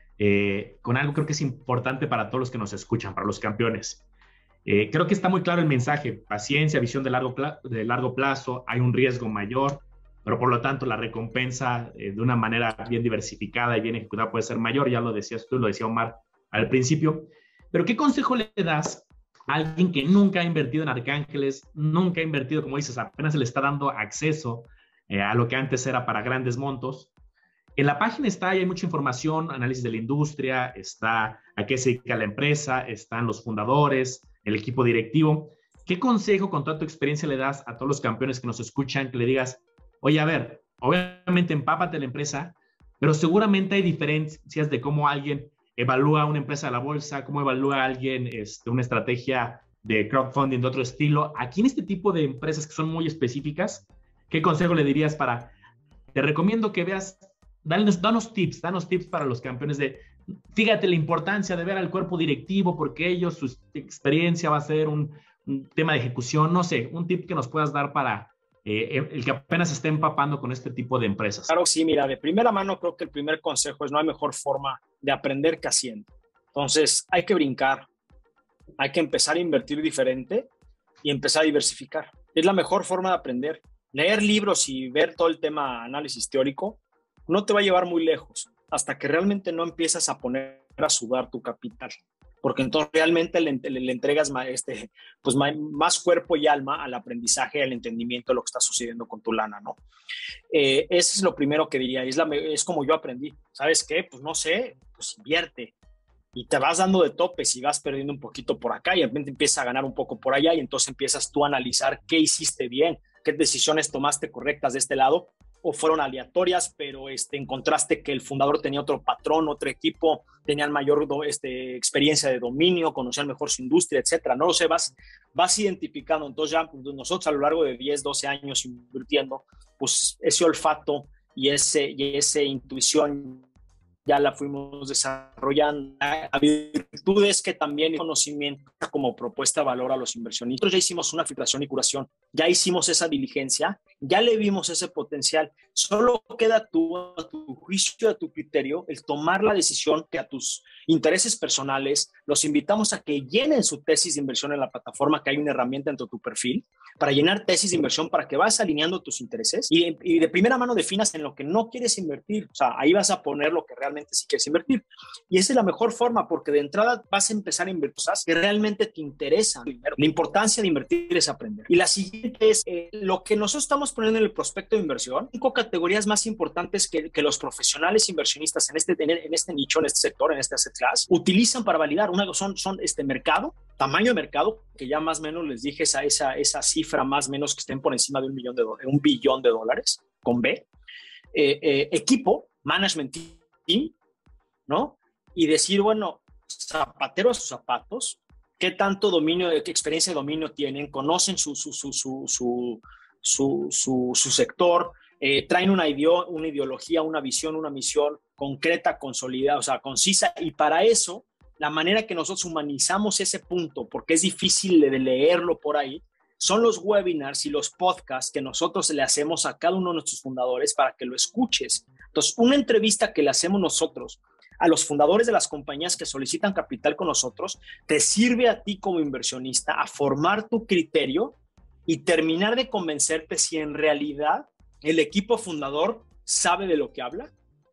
eh, con algo creo que es importante para todos los que nos escuchan, para los campeones. Eh, creo que está muy claro el mensaje: paciencia, visión de largo, de largo plazo, hay un riesgo mayor, pero por lo tanto la recompensa eh, de una manera bien diversificada y bien ejecutada puede ser mayor. Ya lo decías tú, lo decía Omar al principio. Pero ¿qué consejo le das a alguien que nunca ha invertido en Arcángeles, nunca ha invertido, como dices, apenas se le está dando acceso eh, a lo que antes era para grandes montos? En la página está, y hay mucha información, análisis de la industria, está a qué se dedica la empresa, están los fundadores, el equipo directivo. ¿Qué consejo con toda tu experiencia le das a todos los campeones que nos escuchan, que le digas, oye, a ver, obviamente empápate de la empresa, pero seguramente hay diferencias de cómo alguien evalúa una empresa de la bolsa, cómo evalúa alguien este, una estrategia de crowdfunding de otro estilo? Aquí en este tipo de empresas que son muy específicas, ¿qué consejo le dirías para, te recomiendo que veas, danos, danos tips, danos tips para los campeones de, fíjate la importancia de ver al cuerpo directivo porque ellos, su experiencia va a ser un, un tema de ejecución, no sé, un tip que nos puedas dar para eh, el que apenas se esté empapando con este tipo de empresas. Claro, sí, mira, de primera mano creo que el primer consejo es no hay mejor forma de aprender que haciendo. Entonces hay que brincar, hay que empezar a invertir diferente y empezar a diversificar. Es la mejor forma de aprender. Leer libros y ver todo el tema análisis teórico no te va a llevar muy lejos hasta que realmente no empiezas a poner a sudar tu capital, porque entonces realmente le, le, le entregas más, este, pues más, más cuerpo y alma al aprendizaje, al entendimiento de lo que está sucediendo con tu lana, ¿no? Eh, eso es lo primero que diría, es, la, es como yo aprendí. ¿Sabes qué? Pues no sé, pues invierte. Y te vas dando de topes y vas perdiendo un poquito por acá y de repente empiezas a ganar un poco por allá y entonces empiezas tú a analizar qué hiciste bien, qué decisiones tomaste correctas de este lado o fueron aleatorias, pero este, encontraste que el fundador tenía otro patrón, otro equipo, tenían mayor este, experiencia de dominio, conocían mejor su industria, etcétera. No lo sé, vas, vas identificando. Entonces ya pues, nosotros a lo largo de diez, doce años invirtiendo, pues ese olfato y ese, y esa intuición ya la fuimos desarrollando. A virtudes que también el conocimiento como propuesta de valor a los inversionistas. Nosotros ya hicimos una filtración y curación, ya hicimos esa diligencia, ya le vimos ese potencial. Solo queda tú, a tu juicio, a tu criterio, el tomar la decisión que a tus intereses personales los invitamos a que llenen su tesis de inversión en la plataforma, que hay una herramienta dentro de tu perfil para llenar tesis de inversión para que vas alineando tus intereses y, y de primera mano definas en lo que no quieres invertir. O sea, ahí vas a poner lo que realmente sí quieres invertir. Y esa es la mejor forma porque de entrada vas a empezar a invertir cosas que realmente te interesan. La importancia de invertir es aprender. Y la siguiente es eh, lo que nosotros estamos poniendo en el prospecto de inversión. Cinco categorías más importantes que, que los profesionales inversionistas en este, en, en este nicho, en este sector, en este asset class, utilizan para validar. Una son, son este mercado, tamaño de mercado, que ya más o menos les dije esa, esa, esa cifra más o menos que estén por encima de un, millón de do- un billón de dólares, con B. Eh, eh, equipo, management team, ¿no? Y decir, bueno, zapatero a sus zapatos, qué tanto dominio, qué experiencia de dominio tienen, conocen su, su, su, su, su, su, su, su sector, eh, traen una, ideo, una ideología, una visión, una misión concreta, consolidada, o sea, concisa, y para eso, la manera que nosotros humanizamos ese punto, porque es difícil de leerlo por ahí, son los webinars y los podcasts que nosotros le hacemos a cada uno de nuestros fundadores para que lo escuches. Entonces, una entrevista que le hacemos nosotros a los fundadores de las compañías que solicitan capital con nosotros, te sirve a ti como inversionista a formar tu criterio y terminar de convencerte si en realidad el equipo fundador sabe de lo que habla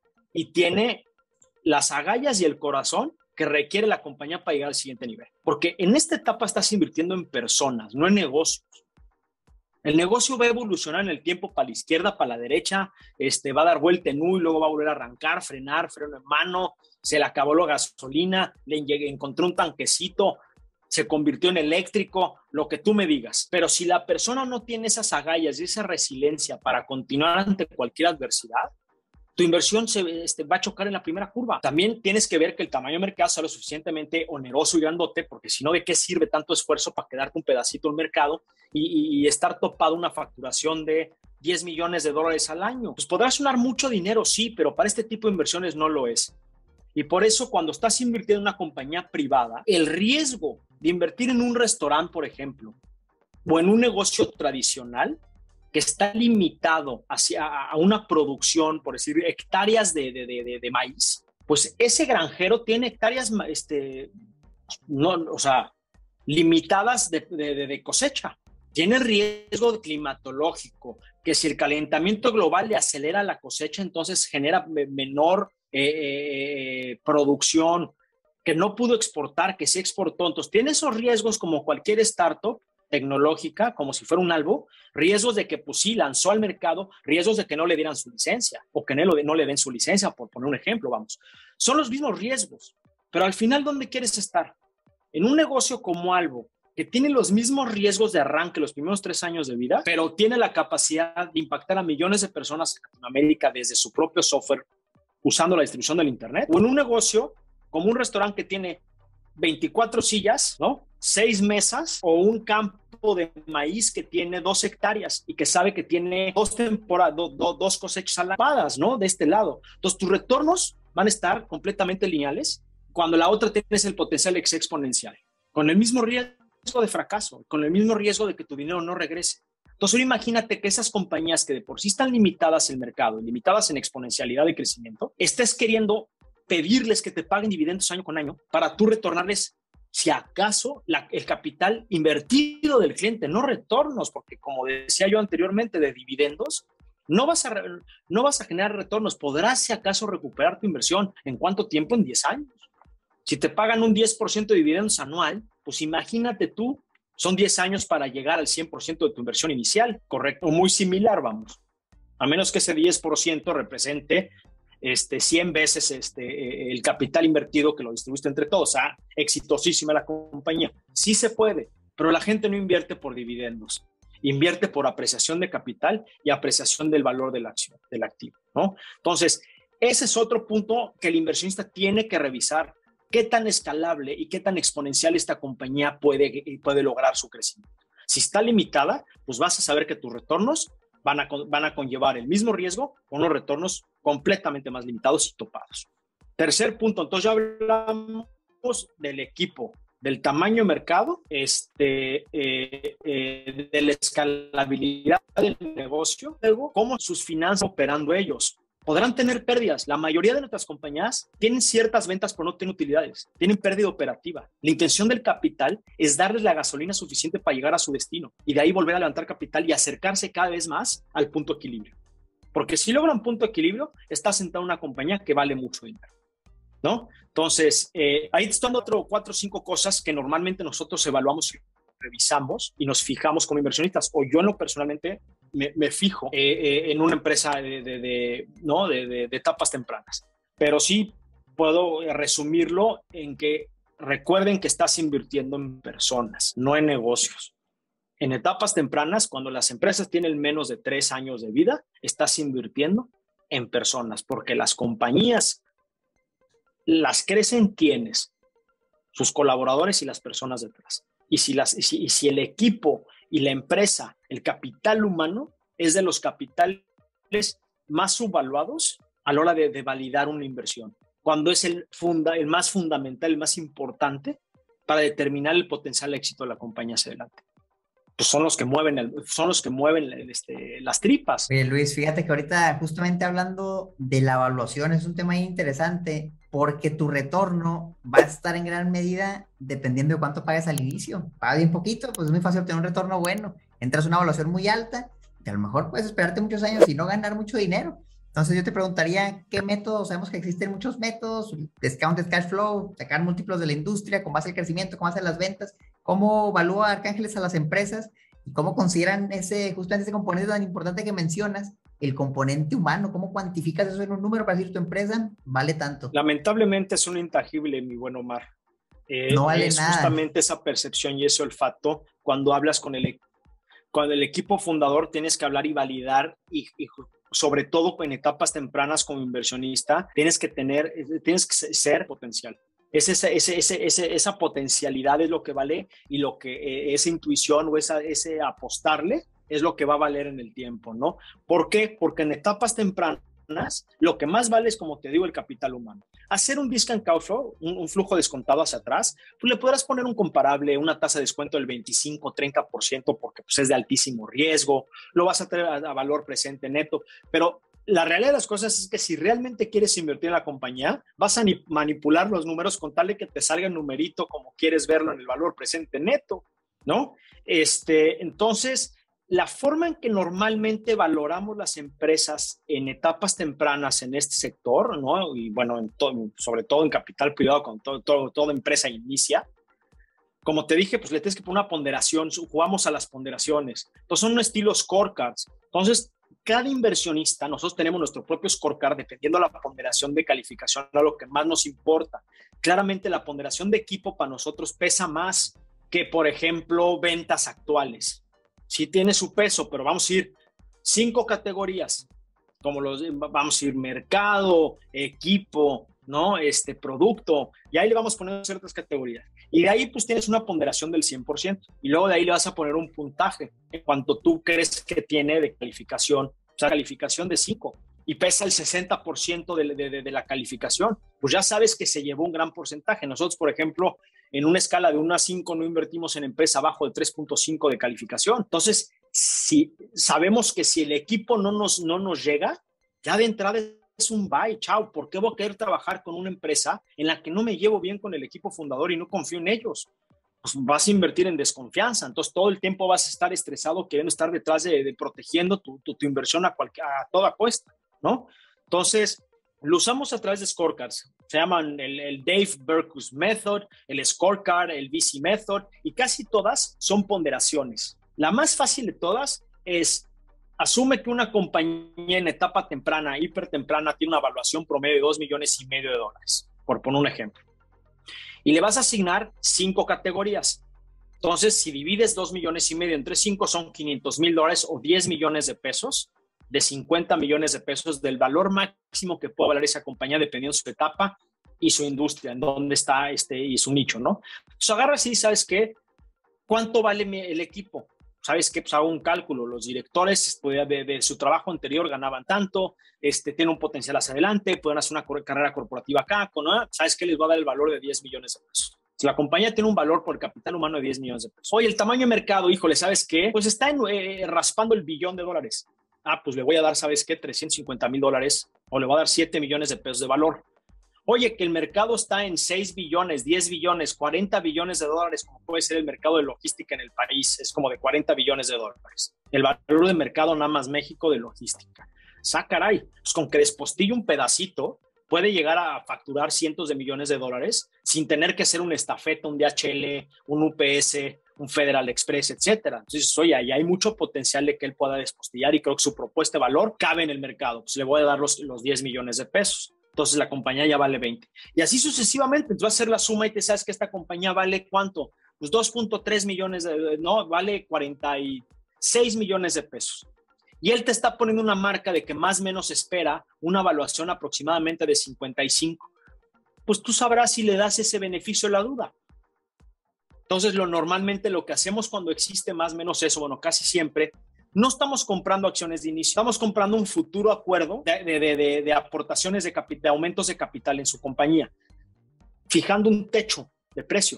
y tiene las agallas y el corazón que requiere la compañía para llegar al siguiente nivel. Porque en esta etapa estás invirtiendo en personas, no en negocios. El negocio va a evolucionar en el tiempo para la izquierda, para la derecha, este, va a dar vuelta en U y luego va a volver a arrancar, frenar, freno en mano, se le acabó la gasolina, le encontró un tanquecito, se convirtió en eléctrico, lo que tú me digas. Pero si la persona no tiene esas agallas y esa resiliencia para continuar ante cualquier adversidad, tu inversión se este, va a chocar en la primera curva. También tienes que ver que el tamaño de mercado sea lo suficientemente oneroso y grandote, porque si no, ¿de qué sirve tanto esfuerzo para quedarte un pedacito del mercado y, y estar topado una facturación de diez millones de dólares al año? Pues podrá sonar mucho dinero, sí, pero para este tipo de inversiones no lo es. Y por eso cuando estás invirtiendo en una compañía privada, el riesgo de invertir en un restaurante, por ejemplo, o en un negocio tradicional que está limitado hacia, a una producción, por decir, hectáreas de, de, de, de maíz, pues ese granjero tiene hectáreas, este, no, o sea, limitadas de, de, de cosecha. Tiene riesgo climatológico, que si el calentamiento global le acelera la cosecha, entonces genera menor eh, eh, producción, que no pudo exportar, que sí exportó. Entonces tiene esos riesgos como cualquier startup tecnológica, como si fuera un algo, riesgos de que pues sí, lanzó al mercado, riesgos de que no le dieran su licencia o que no, no le den su licencia, por poner un ejemplo, vamos. Son los mismos riesgos, pero al final, ¿dónde quieres estar? En un negocio como algo que tiene los mismos riesgos de arranque los primeros tres años de vida, pero tiene la capacidad de impactar a millones de personas en Latinoamérica desde su propio software, usando la distribución del Internet, o en un negocio como un restaurante que tiene veinticuatro sillas, ¿no? seis mesas, o un campo de maíz que tiene dos hectáreas y que sabe que tiene dos temporadas, do, do, dos cosechas alabadas, ¿no? De este lado. Entonces, tus retornos van a estar completamente lineales cuando la otra tienes el potencial exponencial, con el mismo riesgo de fracaso, con el mismo riesgo de que tu dinero no regrese. Entonces, imagínate que esas compañías que de por sí están limitadas en el mercado, limitadas en exponencialidad de crecimiento, estés queriendo pedirles que te paguen dividendos año con año para tú retornarles, si acaso, la, el capital invertido del cliente, no retornos, porque como decía yo anteriormente, de dividendos, no vas a, no vas a generar retornos. ¿Podrás, si acaso, recuperar tu inversión? ¿En cuánto tiempo? En diez años. Si te pagan un diez por ciento de dividendos anual, pues imagínate tú, son diez años para llegar al cien por ciento de tu inversión inicial, correcto, o muy similar, vamos. A menos que ese diez por ciento represente este, cien veces este, el capital invertido que lo distribuiste entre todos. Ah, exitosísima la compañía. Sí se puede, pero la gente no invierte por dividendos. Invierte por apreciación de capital y apreciación del valor de la acción, del activo, ¿no? Entonces, ese es otro punto que el inversionista tiene que revisar. ¿Qué tan escalable y qué tan exponencial esta compañía puede, puede lograr su crecimiento? Si está limitada, pues vas a saber que tus retornos van a, van a conllevar el mismo riesgo con unos retornos completamente más limitados y topados. Tercer punto, entonces ya hablamos del equipo, del tamaño de mercado, este, eh, eh, de la escalabilidad del negocio, luego cómo sus finanzas operando ellos. Podrán tener pérdidas. La mayoría de nuestras compañías tienen ciertas ventas, pero no tienen utilidades. Tienen pérdida operativa. La intención del capital es darles la gasolina suficiente para llegar a su destino y de ahí volver a levantar capital y acercarse cada vez más al punto de equilibrio. Porque si logran punto de equilibrio, está sentada una compañía que vale mucho dinero, ¿no? Entonces, eh, ahí están otro cuatro o cinco cosas que normalmente nosotros evaluamos, revisamos y nos fijamos como inversionistas, o yo en lo personalmente me, me fijo eh, eh, en una empresa de, de, de, ¿no? de, de, de etapas tempranas. Pero sí puedo resumirlo en que recuerden que estás invirtiendo en personas, no en negocios. En etapas tempranas, cuando las empresas tienen menos de tres años de vida, estás invirtiendo en personas, porque las compañías las crecen quienes, sus colaboradores y las personas detrás. Y si, las, y, si, y si el equipo y la empresa, el capital humano, es de los capitales más subvaluados a la hora de, de validar una inversión, cuando es el, funda, el más fundamental, el más importante para determinar el potencial éxito de la compañía hacia adelante. Pues son los que mueven, el, son los que mueven este, las tripas. Oye, Luis, fíjate que ahorita justamente hablando de la evaluación es un tema muy interesante porque tu retorno va a estar en gran medida dependiendo de cuánto pagues al inicio. Pagas bien poquito, pues es muy fácil obtener un retorno bueno. Entras a una evaluación muy alta y a lo mejor puedes esperarte muchos años y no ganar mucho dinero. Entonces yo te preguntaría, ¿qué métodos? Sabemos que existen muchos métodos, discounted cash flow, sacar múltiplos de la industria, con base al crecimiento, con base a las ventas. ¿Cómo evalúa Arcángeles a las empresas y cómo consideran ese, justamente ese componente tan importante que mencionas, el componente humano? ¿Cómo cuantificas eso en un número para decir tu empresa vale tanto? Lamentablemente es un intangible, mi buen Omar. Eh, no vale es nada. Justamente esa percepción y ese olfato cuando hablas con el, con el equipo fundador, tienes que hablar y validar y, y sobre todo en etapas tempranas como inversionista, tienes que tener, tienes que ser potencial. Es esa, ese, ese, ese, esa potencialidad es lo que vale y lo que eh, esa intuición o esa, ese apostarle es lo que va a valer en el tiempo, ¿no? ¿Por qué? Porque en etapas tempranas lo que más vale es, como te digo, el capital humano. Hacer un discount cash flow, un, un flujo descontado hacia atrás, tú le podrás poner un comparable, una tasa de descuento del veinticinco, treinta por ciento porque pues, es de altísimo riesgo, lo vas a tener a, a valor presente neto, pero la realidad de las cosas es que si realmente quieres invertir en la compañía, vas a manipular los números con tal de que te salga el numerito como quieres verlo en el valor presente neto, ¿no? Este, entonces, la forma en que normalmente valoramos las empresas en etapas tempranas en este sector, ¿no? Y bueno, en todo, sobre todo en capital privado, cuando todo, todo, toda empresa inicia, como te dije, pues le tienes que poner una ponderación, jugamos a las ponderaciones. Entonces son un estilo scorecards. Entonces, cada inversionista, nosotros tenemos nuestro propio scorecard dependiendo de la ponderación de calificación, a lo que más nos importa. Claramente la ponderación de equipo para nosotros pesa más que, por ejemplo, ventas actuales. Sí tiene su peso, pero vamos a ir cinco categorías, como los, vamos a ir mercado, equipo, ¿no? Este producto, y ahí le vamos poniendo ciertas categorías. Y de ahí pues tienes una ponderación del cien por ciento y luego de ahí le vas a poner un puntaje en cuanto tú crees que tiene de calificación, o sea, calificación de cinco y pesa el sesenta por ciento de, de, de, de la calificación, pues ya sabes que se llevó un gran porcentaje. Nosotros, por ejemplo, en una escala de uno a cinco no invertimos en empresa abajo de tres punto cinco de calificación. Entonces, si sabemos que si el equipo no nos, no nos llega, ya de entrada es un bye, chao. ¿Por qué voy a querer trabajar con una empresa en la que no me llevo bien con el equipo fundador y no confío en ellos? Pues vas a invertir en desconfianza. Entonces, todo el tiempo vas a estar estresado queriendo estar detrás de, de protegiendo tu, tu, tu inversión a, cualquier, a toda costa, ¿no? Entonces, lo usamos a través de scorecards. Se llaman el, el Dave Berkus Method, el Scorecard, el V C Method, y casi todas son ponderaciones. La más fácil de todas es: asume que una compañía en etapa temprana, hipertemprana, tiene una evaluación promedio de dos millones y medio de dólares, por poner un ejemplo. Y le vas a asignar cinco categorías. Entonces, si divides dos millones y medio entre cinco, son quinientos mil dólares o diez millones de pesos, de cincuenta millones de pesos del valor máximo que puede valer esa compañía dependiendo de su etapa y su industria, en dónde está este, y su nicho, ¿no? Entonces, agarras y ¿sabes qué? ¿Cuánto vale mi, el equipo? ¿Sabes qué? Pues hago un cálculo. Los directores de, de, de su trabajo anterior ganaban tanto, este, tienen un potencial hacia adelante, pueden hacer una carrera corporativa acá, ¿no? ¿Sabes qué? Les va a dar el valor de diez millones de pesos. Si la compañía tiene un valor por capital humano de diez millones de pesos. Oye, el tamaño de mercado, híjole, ¿sabes qué? Pues está en, eh, raspando el billón de dólares. Ah, pues le voy a dar, ¿sabes qué? trescientos cincuenta mil dólares o le voy a dar siete millones de pesos de valor. Oye, que el mercado está en seis billones, diez billones, cuarenta billones de dólares, como puede ser el mercado de logística en el país, es como de cuarenta billones de dólares. El valor de mercado nada más México de logística. ¡Sa caray! Pues con que despostille un pedacito, puede llegar a facturar cientos de millones de dólares sin tener que ser un estafeta, un D H L, un U P S, un Federal Express, etcétera. Entonces, oye, ahí hay mucho potencial de que él pueda despostillar y creo que su propuesta de valor cabe en el mercado. Pues le voy a dar los, los diez millones de pesos. Entonces la compañía ya vale veinte. Y así sucesivamente. Entonces vas a hacer la suma y te sabes que esta compañía vale ¿cuánto? Pues dos punto tres millones, de, no, vale cuarenta y seis millones de pesos. Y él te está poniendo una marca de que más o menos espera una evaluación aproximadamente de cincuenta y cinco. Pues tú sabrás si le das ese beneficio a la duda. Entonces, lo normalmente lo que hacemos cuando existe más o menos eso, bueno, casi siempre, no estamos comprando acciones de inicio, estamos comprando un futuro acuerdo de, de, de, de aportaciones de, capital, de aumentos de capital en su compañía, fijando un techo de precio.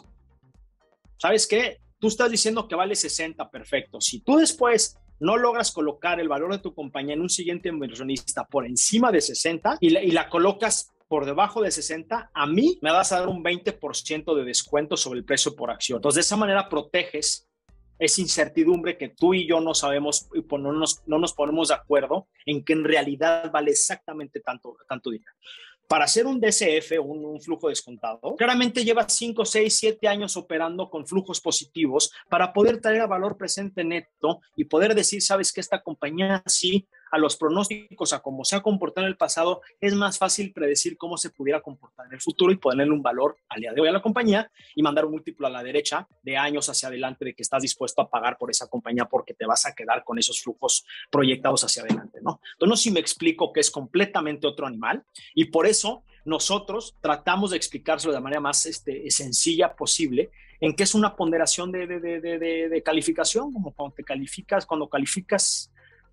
¿Sabes qué? Tú estás diciendo que vale sesenta, perfecto. Si tú después no logras colocar el valor de tu compañía en un siguiente inversionista por encima de sesenta y la, y la colocas por debajo de sesenta, a mí me vas a dar un veinte por ciento de descuento sobre el precio por acción. Entonces, de esa manera proteges esa incertidumbre que tú y yo no sabemos y no nos, no nos ponemos de acuerdo en que en realidad vale exactamente tanto, tanto dinero. Para hacer un D C F, un, un flujo descontado, claramente lleva cinco, seis, siete años operando con flujos positivos para poder traer a valor presente neto y poder decir, sabes que esta compañía sí, a los pronósticos, a cómo se ha comportado en el pasado, es más fácil predecir cómo se pudiera comportar en el futuro y ponerle un valor al día de hoy a la compañía y mandar un múltiplo a la derecha de años hacia adelante de que estás dispuesto a pagar por esa compañía porque te vas a quedar con esos flujos proyectados hacia adelante, ¿no? Entonces, no sé si me explico que es completamente otro animal y por eso nosotros tratamos de explicárselo de la manera más este, sencilla posible en que es una ponderación de, de, de, de, de calificación, como cuando te calificas, cuando calificas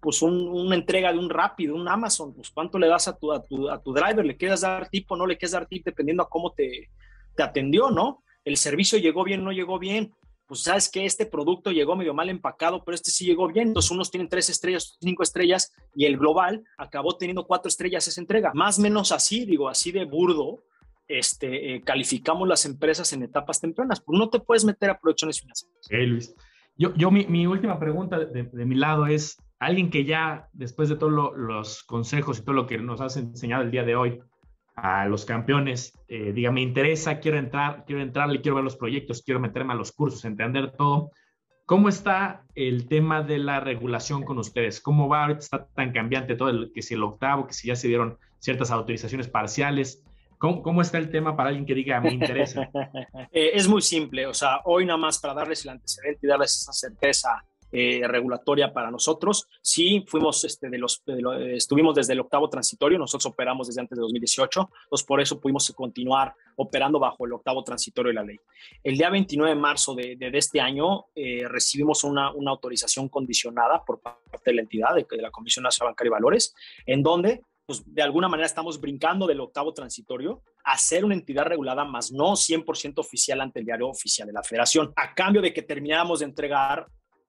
pues un, una entrega de un Rappi, de un Amazon, pues cuánto le das a tu, a tu, a tu driver, le quieres dar tip o no le quieres dar tip dependiendo a cómo te, te atendió, ¿no? El servicio llegó bien, no llegó bien, pues sabes que este producto llegó medio mal empacado, pero este sí llegó bien, entonces unos tienen tres estrellas, cinco estrellas, y el global acabó teniendo cuatro estrellas esa entrega, más o menos así, digo, así de burdo, este, eh, calificamos las empresas en etapas tempranas, pues no te puedes meter a proyecciones financieras. Hey, Luis. Yo, yo mi, mi última pregunta de, de mi lado es, alguien que ya, después de todos lo, los consejos y todo lo que nos has enseñado el día de hoy a los campeones, eh, diga, me interesa, quiero entrar, quiero entrarle, quiero ver los proyectos, quiero meterme a los cursos, entender todo. ¿Cómo está el tema de la regulación con ustedes? ¿Cómo va? Ahorita está tan cambiante todo, el, que si el octavo, que si ya se dieron ciertas autorizaciones parciales. ¿Cómo, cómo está el tema para alguien que diga, me interesa? eh, es muy simple, o sea, hoy nada más para darles el antecedente y darles esa certeza Eh, regulatoria para nosotros. Sí, fuimos este, de los, de lo, estuvimos desde el octavo transitorio, nosotros operamos desde antes de dos mil dieciocho, entonces por eso pudimos continuar operando bajo el octavo transitorio de la ley. El día veintinueve de marzo de, de, de este año eh, recibimos una, una autorización condicionada por parte de la entidad, de, de la Comisión Nacional Bancaria y Valores, en donde pues de alguna manera estamos brincando del octavo transitorio a ser una entidad regulada, más no cien por ciento oficial ante el diario oficial de la Federación, a cambio de que termináramos de entregar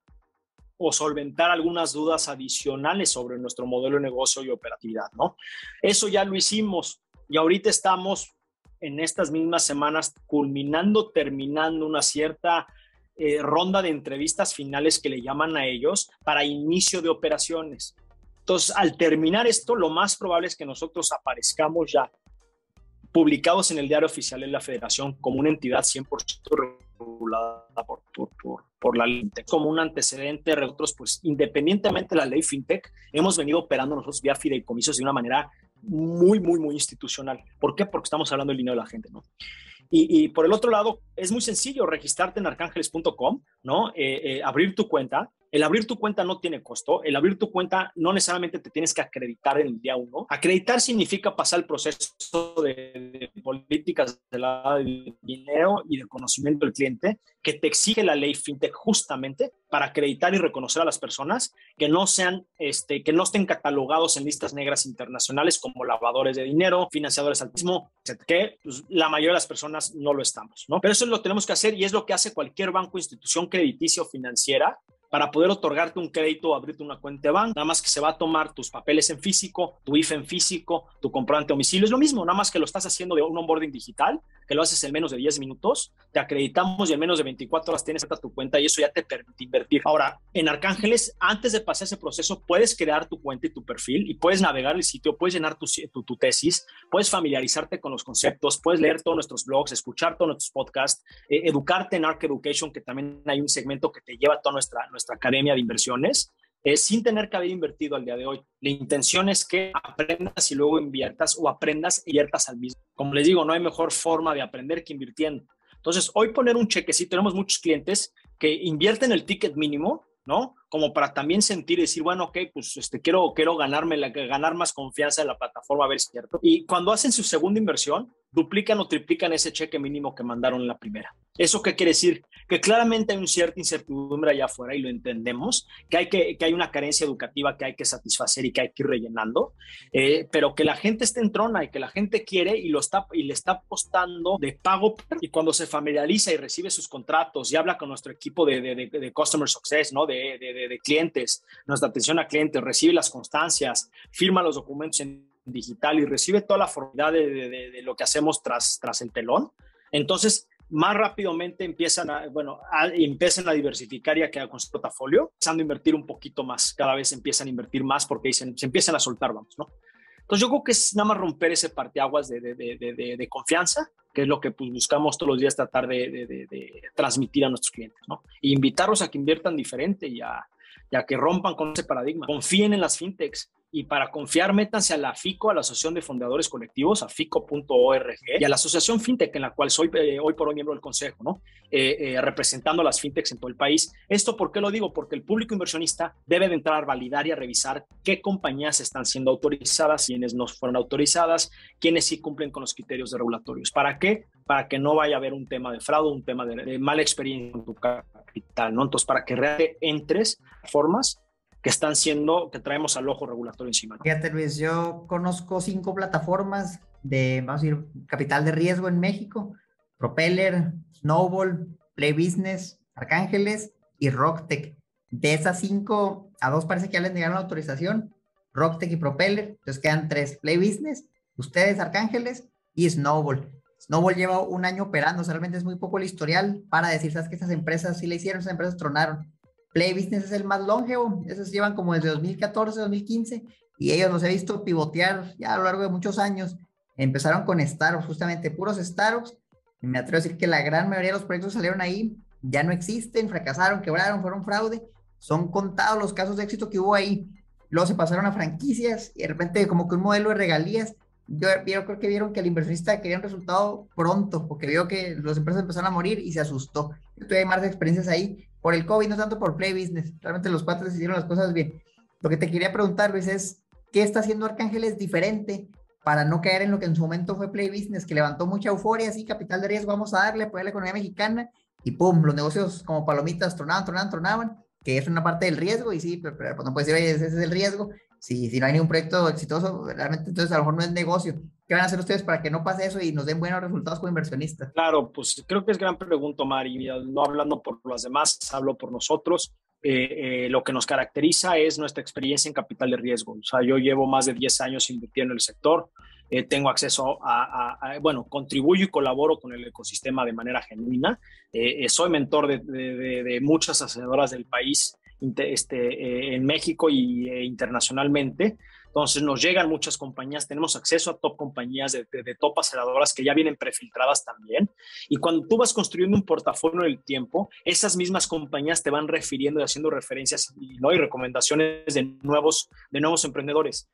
o solventar algunas dudas adicionales sobre nuestro modelo de negocio y operatividad, ¿no? Eso ya lo hicimos y ahorita estamos en estas mismas semanas culminando, terminando una cierta eh, ronda de entrevistas finales que le llaman a ellos para inicio de operaciones. Entonces, al terminar esto, lo más probable es que nosotros aparezcamos ya publicados en el diario oficial de la Federación como una entidad cien por ciento regulada por, por, por, por la ley FinTech. Como un antecedente, nosotros, pues, independientemente de la ley FinTech, hemos venido operando nosotros vía fideicomisos de una manera muy, muy, muy institucional. ¿Por qué? Porque estamos hablando del dinero de la gente, ¿no? Y, y por el otro lado, es muy sencillo registrarte en arcángeles punto com, ¿no? Eh, eh, abrir tu cuenta. El abrir tu cuenta no tiene costo. El abrir tu cuenta no necesariamente te tienes que acreditar en el día uno. Acreditar significa pasar el proceso de, de políticas de la de dinero y de conocimiento del cliente que te exige la ley FinTech justamente para acreditar y reconocer a las personas que no sean, este, que no estén catalogados en listas negras internacionales como lavadores de dinero, financiadores al mismo, que pues, la mayoría de las personas no lo estamos, ¿no? Pero eso lo tenemos que hacer y es lo que hace cualquier banco, institución crediticia o financiera para poder otorgarte un crédito o abrirte una cuenta de banco. Nada más que se va a tomar tus papeles en físico, tu I F E en físico, tu comprobante de domicilio. Es lo mismo, nada más que lo estás haciendo de un onboarding digital, que lo haces en menos de diez minutos, te acreditamos y en menos de veinticuatro horas tienes tu cuenta y eso ya te permite invertir. Ahora, en Arcángeles, antes de pasar ese proceso, puedes crear tu cuenta y tu perfil y puedes navegar el sitio, puedes llenar tu, tu, tu tesis, puedes familiarizarte con los conceptos, puedes leer todos nuestros blogs, escuchar todos nuestros podcasts, eh, educarte en Arc Education, que también hay un segmento que te lleva a toda nuestra, nuestra academia de inversiones, eh, sin tener que haber invertido al día de hoy. La intención es que aprendas y luego inviertas o aprendas e inviertas al mismo. Como les digo, no hay mejor forma de aprender que invirtiendo. Entonces, hoy poner un chequecito, tenemos muchos clientes que invierten el ticket mínimo, ¿no? Como para también sentir y decir, bueno, ok, pues este, quiero, quiero ganarme la, ganar más confianza en la plataforma, a ver si es cierto. Y cuando hacen su segunda inversión, duplican o triplican ese cheque mínimo que mandaron en la primera. ¿Eso qué quiere decir? Que claramente hay una cierta incertidumbre allá afuera y lo entendemos, que hay, que, que hay una carencia educativa que hay que satisfacer y que hay que ir rellenando, eh, pero que la gente esté en trona y que la gente quiere y, lo está, y le está apostando de pago, y cuando se familiariza y recibe sus contratos y habla con nuestro equipo de, de, de, de Customer Success, ¿no? de, de, de, de clientes, nuestra atención a clientes, recibe las constancias, firma los documentos en digital y recibe toda la formalidad de, de, de, de lo que hacemos tras, tras el telón, entonces más rápidamente empiezan a, bueno, a, empiezan a diversificar y a quedar con su portafolio, empezando a invertir un poquito más, cada vez empiezan a invertir más porque dicen, se empiezan a soltar, vamos, ¿no? Entonces yo creo que es nada más romper ese parteaguas de, de, de, de, de confianza, que es lo que pues, buscamos todos los días tratar de, de, de, de transmitir a nuestros clientes, ¿no? E invitarlos a que inviertan diferente y a, y a que rompan con ese paradigma, confíen en las fintechs. Y para confiar, métanse a la FICO, a la Asociación de Fundadores Colectivos, a fico punto org, y a la Asociación FinTech, en la cual soy eh, hoy por hoy miembro del consejo, ¿no? Eh, eh, representando a las fintechs en todo el país. ¿Esto por qué lo digo? Porque el público inversionista debe de entrar a validar y a revisar qué compañías están siendo autorizadas, quiénes no fueron autorizadas, quiénes sí cumplen con los criterios de regulatorios. ¿Para qué? Para que no vaya a haber un tema de fraude, un tema de, de mala experiencia con tu capital, ¿no? Entonces, para que realmente entres a formas que están siendo, que traemos al ojo regulatorio encima, ¿no? Fíjate, Luis, yo conozco cinco plataformas de, vamos a decir, capital de riesgo en México: Propeller, Snowball, Play Business, Arcángeles y Rocktech. De esas cinco, a dos parece que ya les negaron la autorización, Rocktech y Propeller. Entonces quedan tres: Play Business, ustedes, Arcángeles, y Snowball. Snowball lleva un año operando, o sea, realmente es muy poco el historial para decir, sabes que estas empresas sí le hicieron, esas empresas tronaron. Play Business es el más longevo, esos llevan como desde dos mil catorce, dos mil quince, y ellos los he visto pivotear ya a lo largo de muchos años. Empezaron con startups, justamente puros startups, y me atrevo a decir que la gran mayoría de los proyectos que salieron ahí ya no existen, fracasaron, quebraron, fueron fraude. Son contados los casos de éxito que hubo ahí. Luego se pasaron a franquicias y de repente como que un modelo de regalías. Yo, yo creo que vieron que el inversionista quería un resultado pronto, porque vio que las empresas empezaron a morir y se asustó. Yo tuve más experiencias ahí por el COVID, no tanto por Play Business. Realmente los cuatro decidieron las cosas bien. Lo que te quería preguntar, Luis, es ¿qué está haciendo Arcángeles diferente para no caer en lo que en su momento fue Play Business, que levantó mucha euforia, sí, capital de riesgo, vamos a darle, apoyar la economía mexicana, y pum, los negocios como palomitas tronaban, tronaban, tronaban, que es una parte del riesgo, y sí, pero, pero no puedes decir, oye, ese es el riesgo. Si, si no hay ningún proyecto exitoso, realmente entonces a lo mejor no es negocio. ¿Qué van a hacer ustedes para que no pase eso y nos den buenos resultados como inversionistas? Claro, pues creo que es gran pregunta, Mari. No hablando por los demás, hablo por nosotros. Eh, eh, lo que nos caracteriza es nuestra experiencia en capital de riesgo. O sea, yo llevo más de diez años invirtiendo en el sector. Eh, tengo acceso a, a, a, bueno, contribuyo y colaboro con el ecosistema de manera genuina. Eh, eh, soy mentor de, de, de, de muchas aceleradoras del país, este, eh, en México y eh, internacionalmente. Entonces nos llegan muchas compañías, tenemos acceso a top compañías de, de, de top aceleradoras que ya vienen prefiltradas también. Y cuando tú vas construyendo un portafolio en el tiempo, esas mismas compañías te van refiriendo y haciendo referencias y, ¿no? y recomendaciones de nuevos, de nuevos emprendedores.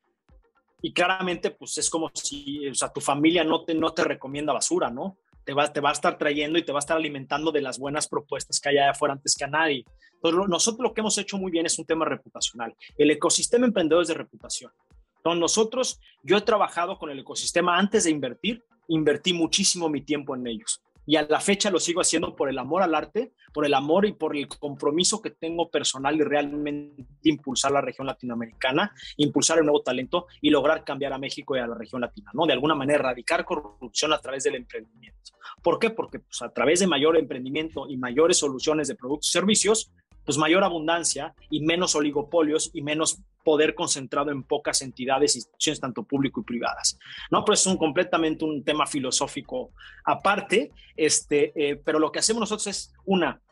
Y claramente, pues es como si, o sea, tu familia no te, no te recomienda basura, ¿no? Te va, te va a estar trayendo y te va a estar alimentando de las buenas propuestas que hay allá afuera antes que a nadie. Entonces, lo, nosotros lo que hemos hecho muy bien es un tema reputacional. El ecosistema emprendedor es de reputación. Entonces, nosotros, yo he trabajado con el ecosistema antes de invertir, invertí muchísimo mi tiempo en ellos. Y a la fecha lo sigo haciendo por el amor al arte, por el amor y por el compromiso que tengo personal de realmente impulsar la región latinoamericana, impulsar el nuevo talento y lograr cambiar a México y a la región latina, ¿no? De alguna manera, erradicar corrupción a través del emprendimiento. ¿Por qué? Porque pues, a través de mayor emprendimiento y mayores soluciones de productos y servicios, pues mayor abundancia y menos oligopolios y menos poder concentrado en pocas entidades e instituciones, tanto público y privadas, ¿no? Pero es un, completamente un tema filosófico aparte, este, eh, pero lo que hacemos nosotros es, una,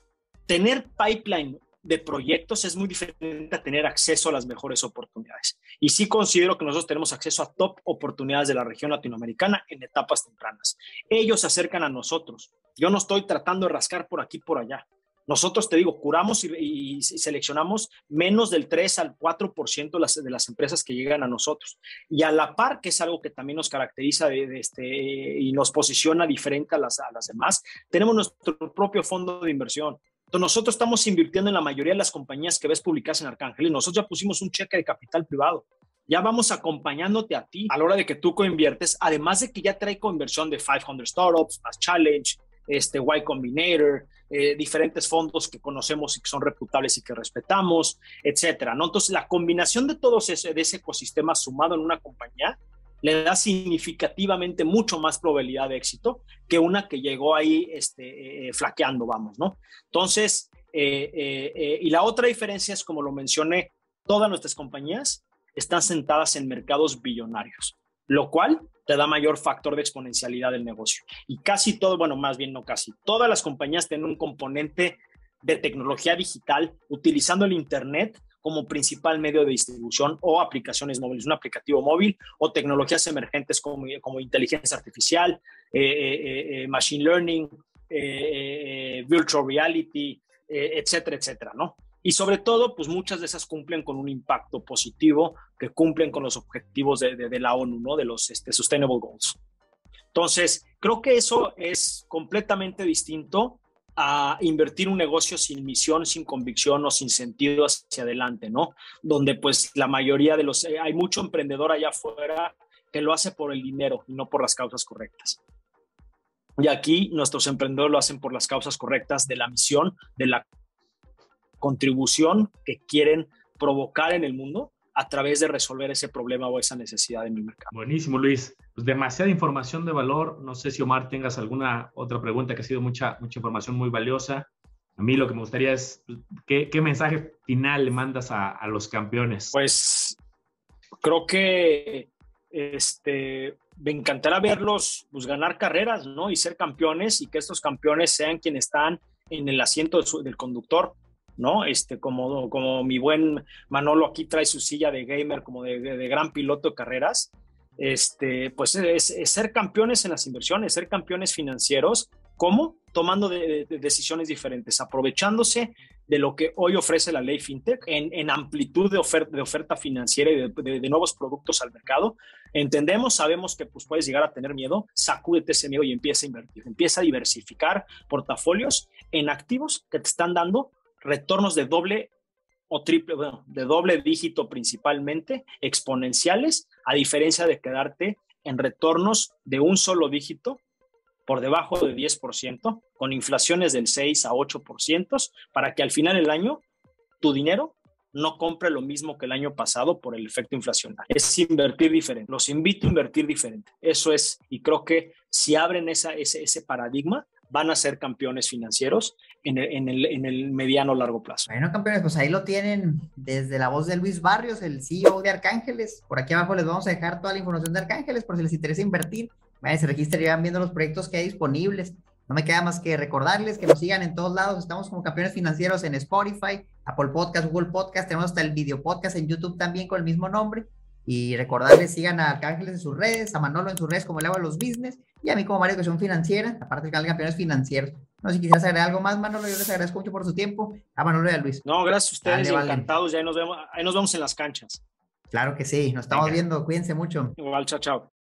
tener pipeline de proyectos es muy diferente a tener acceso a las mejores oportunidades. Y sí considero que nosotros tenemos acceso a top oportunidades de la región latinoamericana en etapas tempranas. Ellos se acercan a nosotros. Yo no estoy tratando de rascar por aquí, por allá. Nosotros, te digo, curamos y, y, y seleccionamos menos del tres al cuatro por ciento de las, de las empresas que llegan a nosotros. Y a la par, que es algo que también nos caracteriza de, de este, y nos posiciona diferente a las, a las demás, tenemos nuestro propio fondo de inversión. Entonces, nosotros estamos invirtiendo en la mayoría de las compañías que ves publicadas en Arcángel y nosotros ya pusimos un cheque de capital privado. Ya vamos acompañándote a ti a la hora de que tú coinviertes, además de que ya trae coinversión de quinientas Startups, más Challenge, este, Y Combinator, eh, diferentes fondos que conocemos y que son reputables y que respetamos, etcétera, ¿no? Entonces, la combinación de todos ese, de ese ecosistema sumado en una compañía le da significativamente mucho más probabilidad de éxito que una que llegó ahí este, eh, flaqueando, vamos, ¿no? Entonces, eh, eh, eh, y la otra diferencia es, como lo mencioné, todas nuestras compañías están sentadas en mercados billonarios, lo cual te da mayor factor de exponencialidad del negocio. Y casi todo, bueno, más bien no casi, todas las compañías tienen un componente de tecnología digital utilizando el Internet como principal medio de distribución o aplicaciones móviles, un aplicativo móvil o tecnologías emergentes como, como inteligencia artificial, eh, eh, eh, machine learning, eh, eh, virtual reality, eh, etcétera, etcétera, ¿no? Y sobre todo, pues muchas de esas cumplen con un impacto positivo, que cumplen con los objetivos de, de, de la ONU, ¿no? De los este, Sustainable Goals. Entonces, creo que eso es completamente distinto a invertir un negocio sin misión, sin convicción o sin sentido hacia adelante, ¿no? Donde pues la mayoría de los... Eh, hay mucho emprendedor allá afuera que lo hace por el dinero y no por las causas correctas. Y aquí nuestros emprendedores lo hacen por las causas correctas de la misión, de la contribución que quieren provocar en el mundo a través de resolver ese problema o esa necesidad en mi mercado. Buenísimo, Luis. Pues demasiada información de valor. No sé si, Omar, tengas alguna otra pregunta, que ha sido mucha, mucha información muy valiosa. A mí lo que me gustaría es, ¿qué, qué mensaje final le mandas a, a los campeones? Pues creo que este, me encantará verlos pues, ganar carreras, ¿no? Y ser campeones, y que estos campeones sean quienes están en el asiento de su, del conductor, ¿no? Este, como, como mi buen Manolo aquí trae su silla de gamer, como de, de, de gran piloto de carreras. Este, pues es, es ser campeones en las inversiones, ser campeones financieros. ¿Cómo? Tomando de, de decisiones diferentes, aprovechándose de lo que hoy ofrece la ley FinTech en, en amplitud de oferta, de oferta financiera y de, de, de nuevos productos al mercado. Entendemos, sabemos que pues, puedes llegar a tener miedo, sacúdete ese miedo y empieza a invertir, empieza a diversificar portafolios en activos que te están dando retornos de doble o triple, bueno, de doble dígito principalmente, exponenciales, a diferencia de quedarte en retornos de un solo dígito por debajo de diez por ciento, con inflaciones del seis a ocho por ciento, para que al final del año tu dinero no compre lo mismo que el año pasado por el efecto inflacionario. Es invertir diferente. Los invito a invertir diferente. Eso es, y creo que si abren esa, ese, ese paradigma, van a ser campeones financieros en el, en el, en el mediano largo plazo. Bueno, campeones, pues ahí lo tienen desde la voz de Luis Barrios, el C E O de Arcángeles. Por aquí abajo les vamos a dejar toda la información de Arcángeles por si les interesa invertir. Vayan, se registren y van viendo los proyectos que hay disponibles. No me queda más que recordarles que nos sigan en todos lados. Estamos como Campeones Financieros en Spotify, Apple Podcast, Google Podcast. Tenemos hasta el video podcast en YouTube también con el mismo nombre. Y recordarles, sigan a Arcángeles en sus redes, a Manolo en sus redes como el agua de los business, y a mí como Mario Educación Financiera, aparte del canal de Campeones Financieros. No sé si quisieras agregar algo más, Manolo. Yo les agradezco mucho por su tiempo. A Manolo y a Luis. No, gracias a ustedes. Dale, vale. Encantados. Ya ahí nos vemos, ahí nos vemos en las canchas. Claro que sí. Nos estamos Venga. viendo. Cuídense mucho. Igual, chao, chao.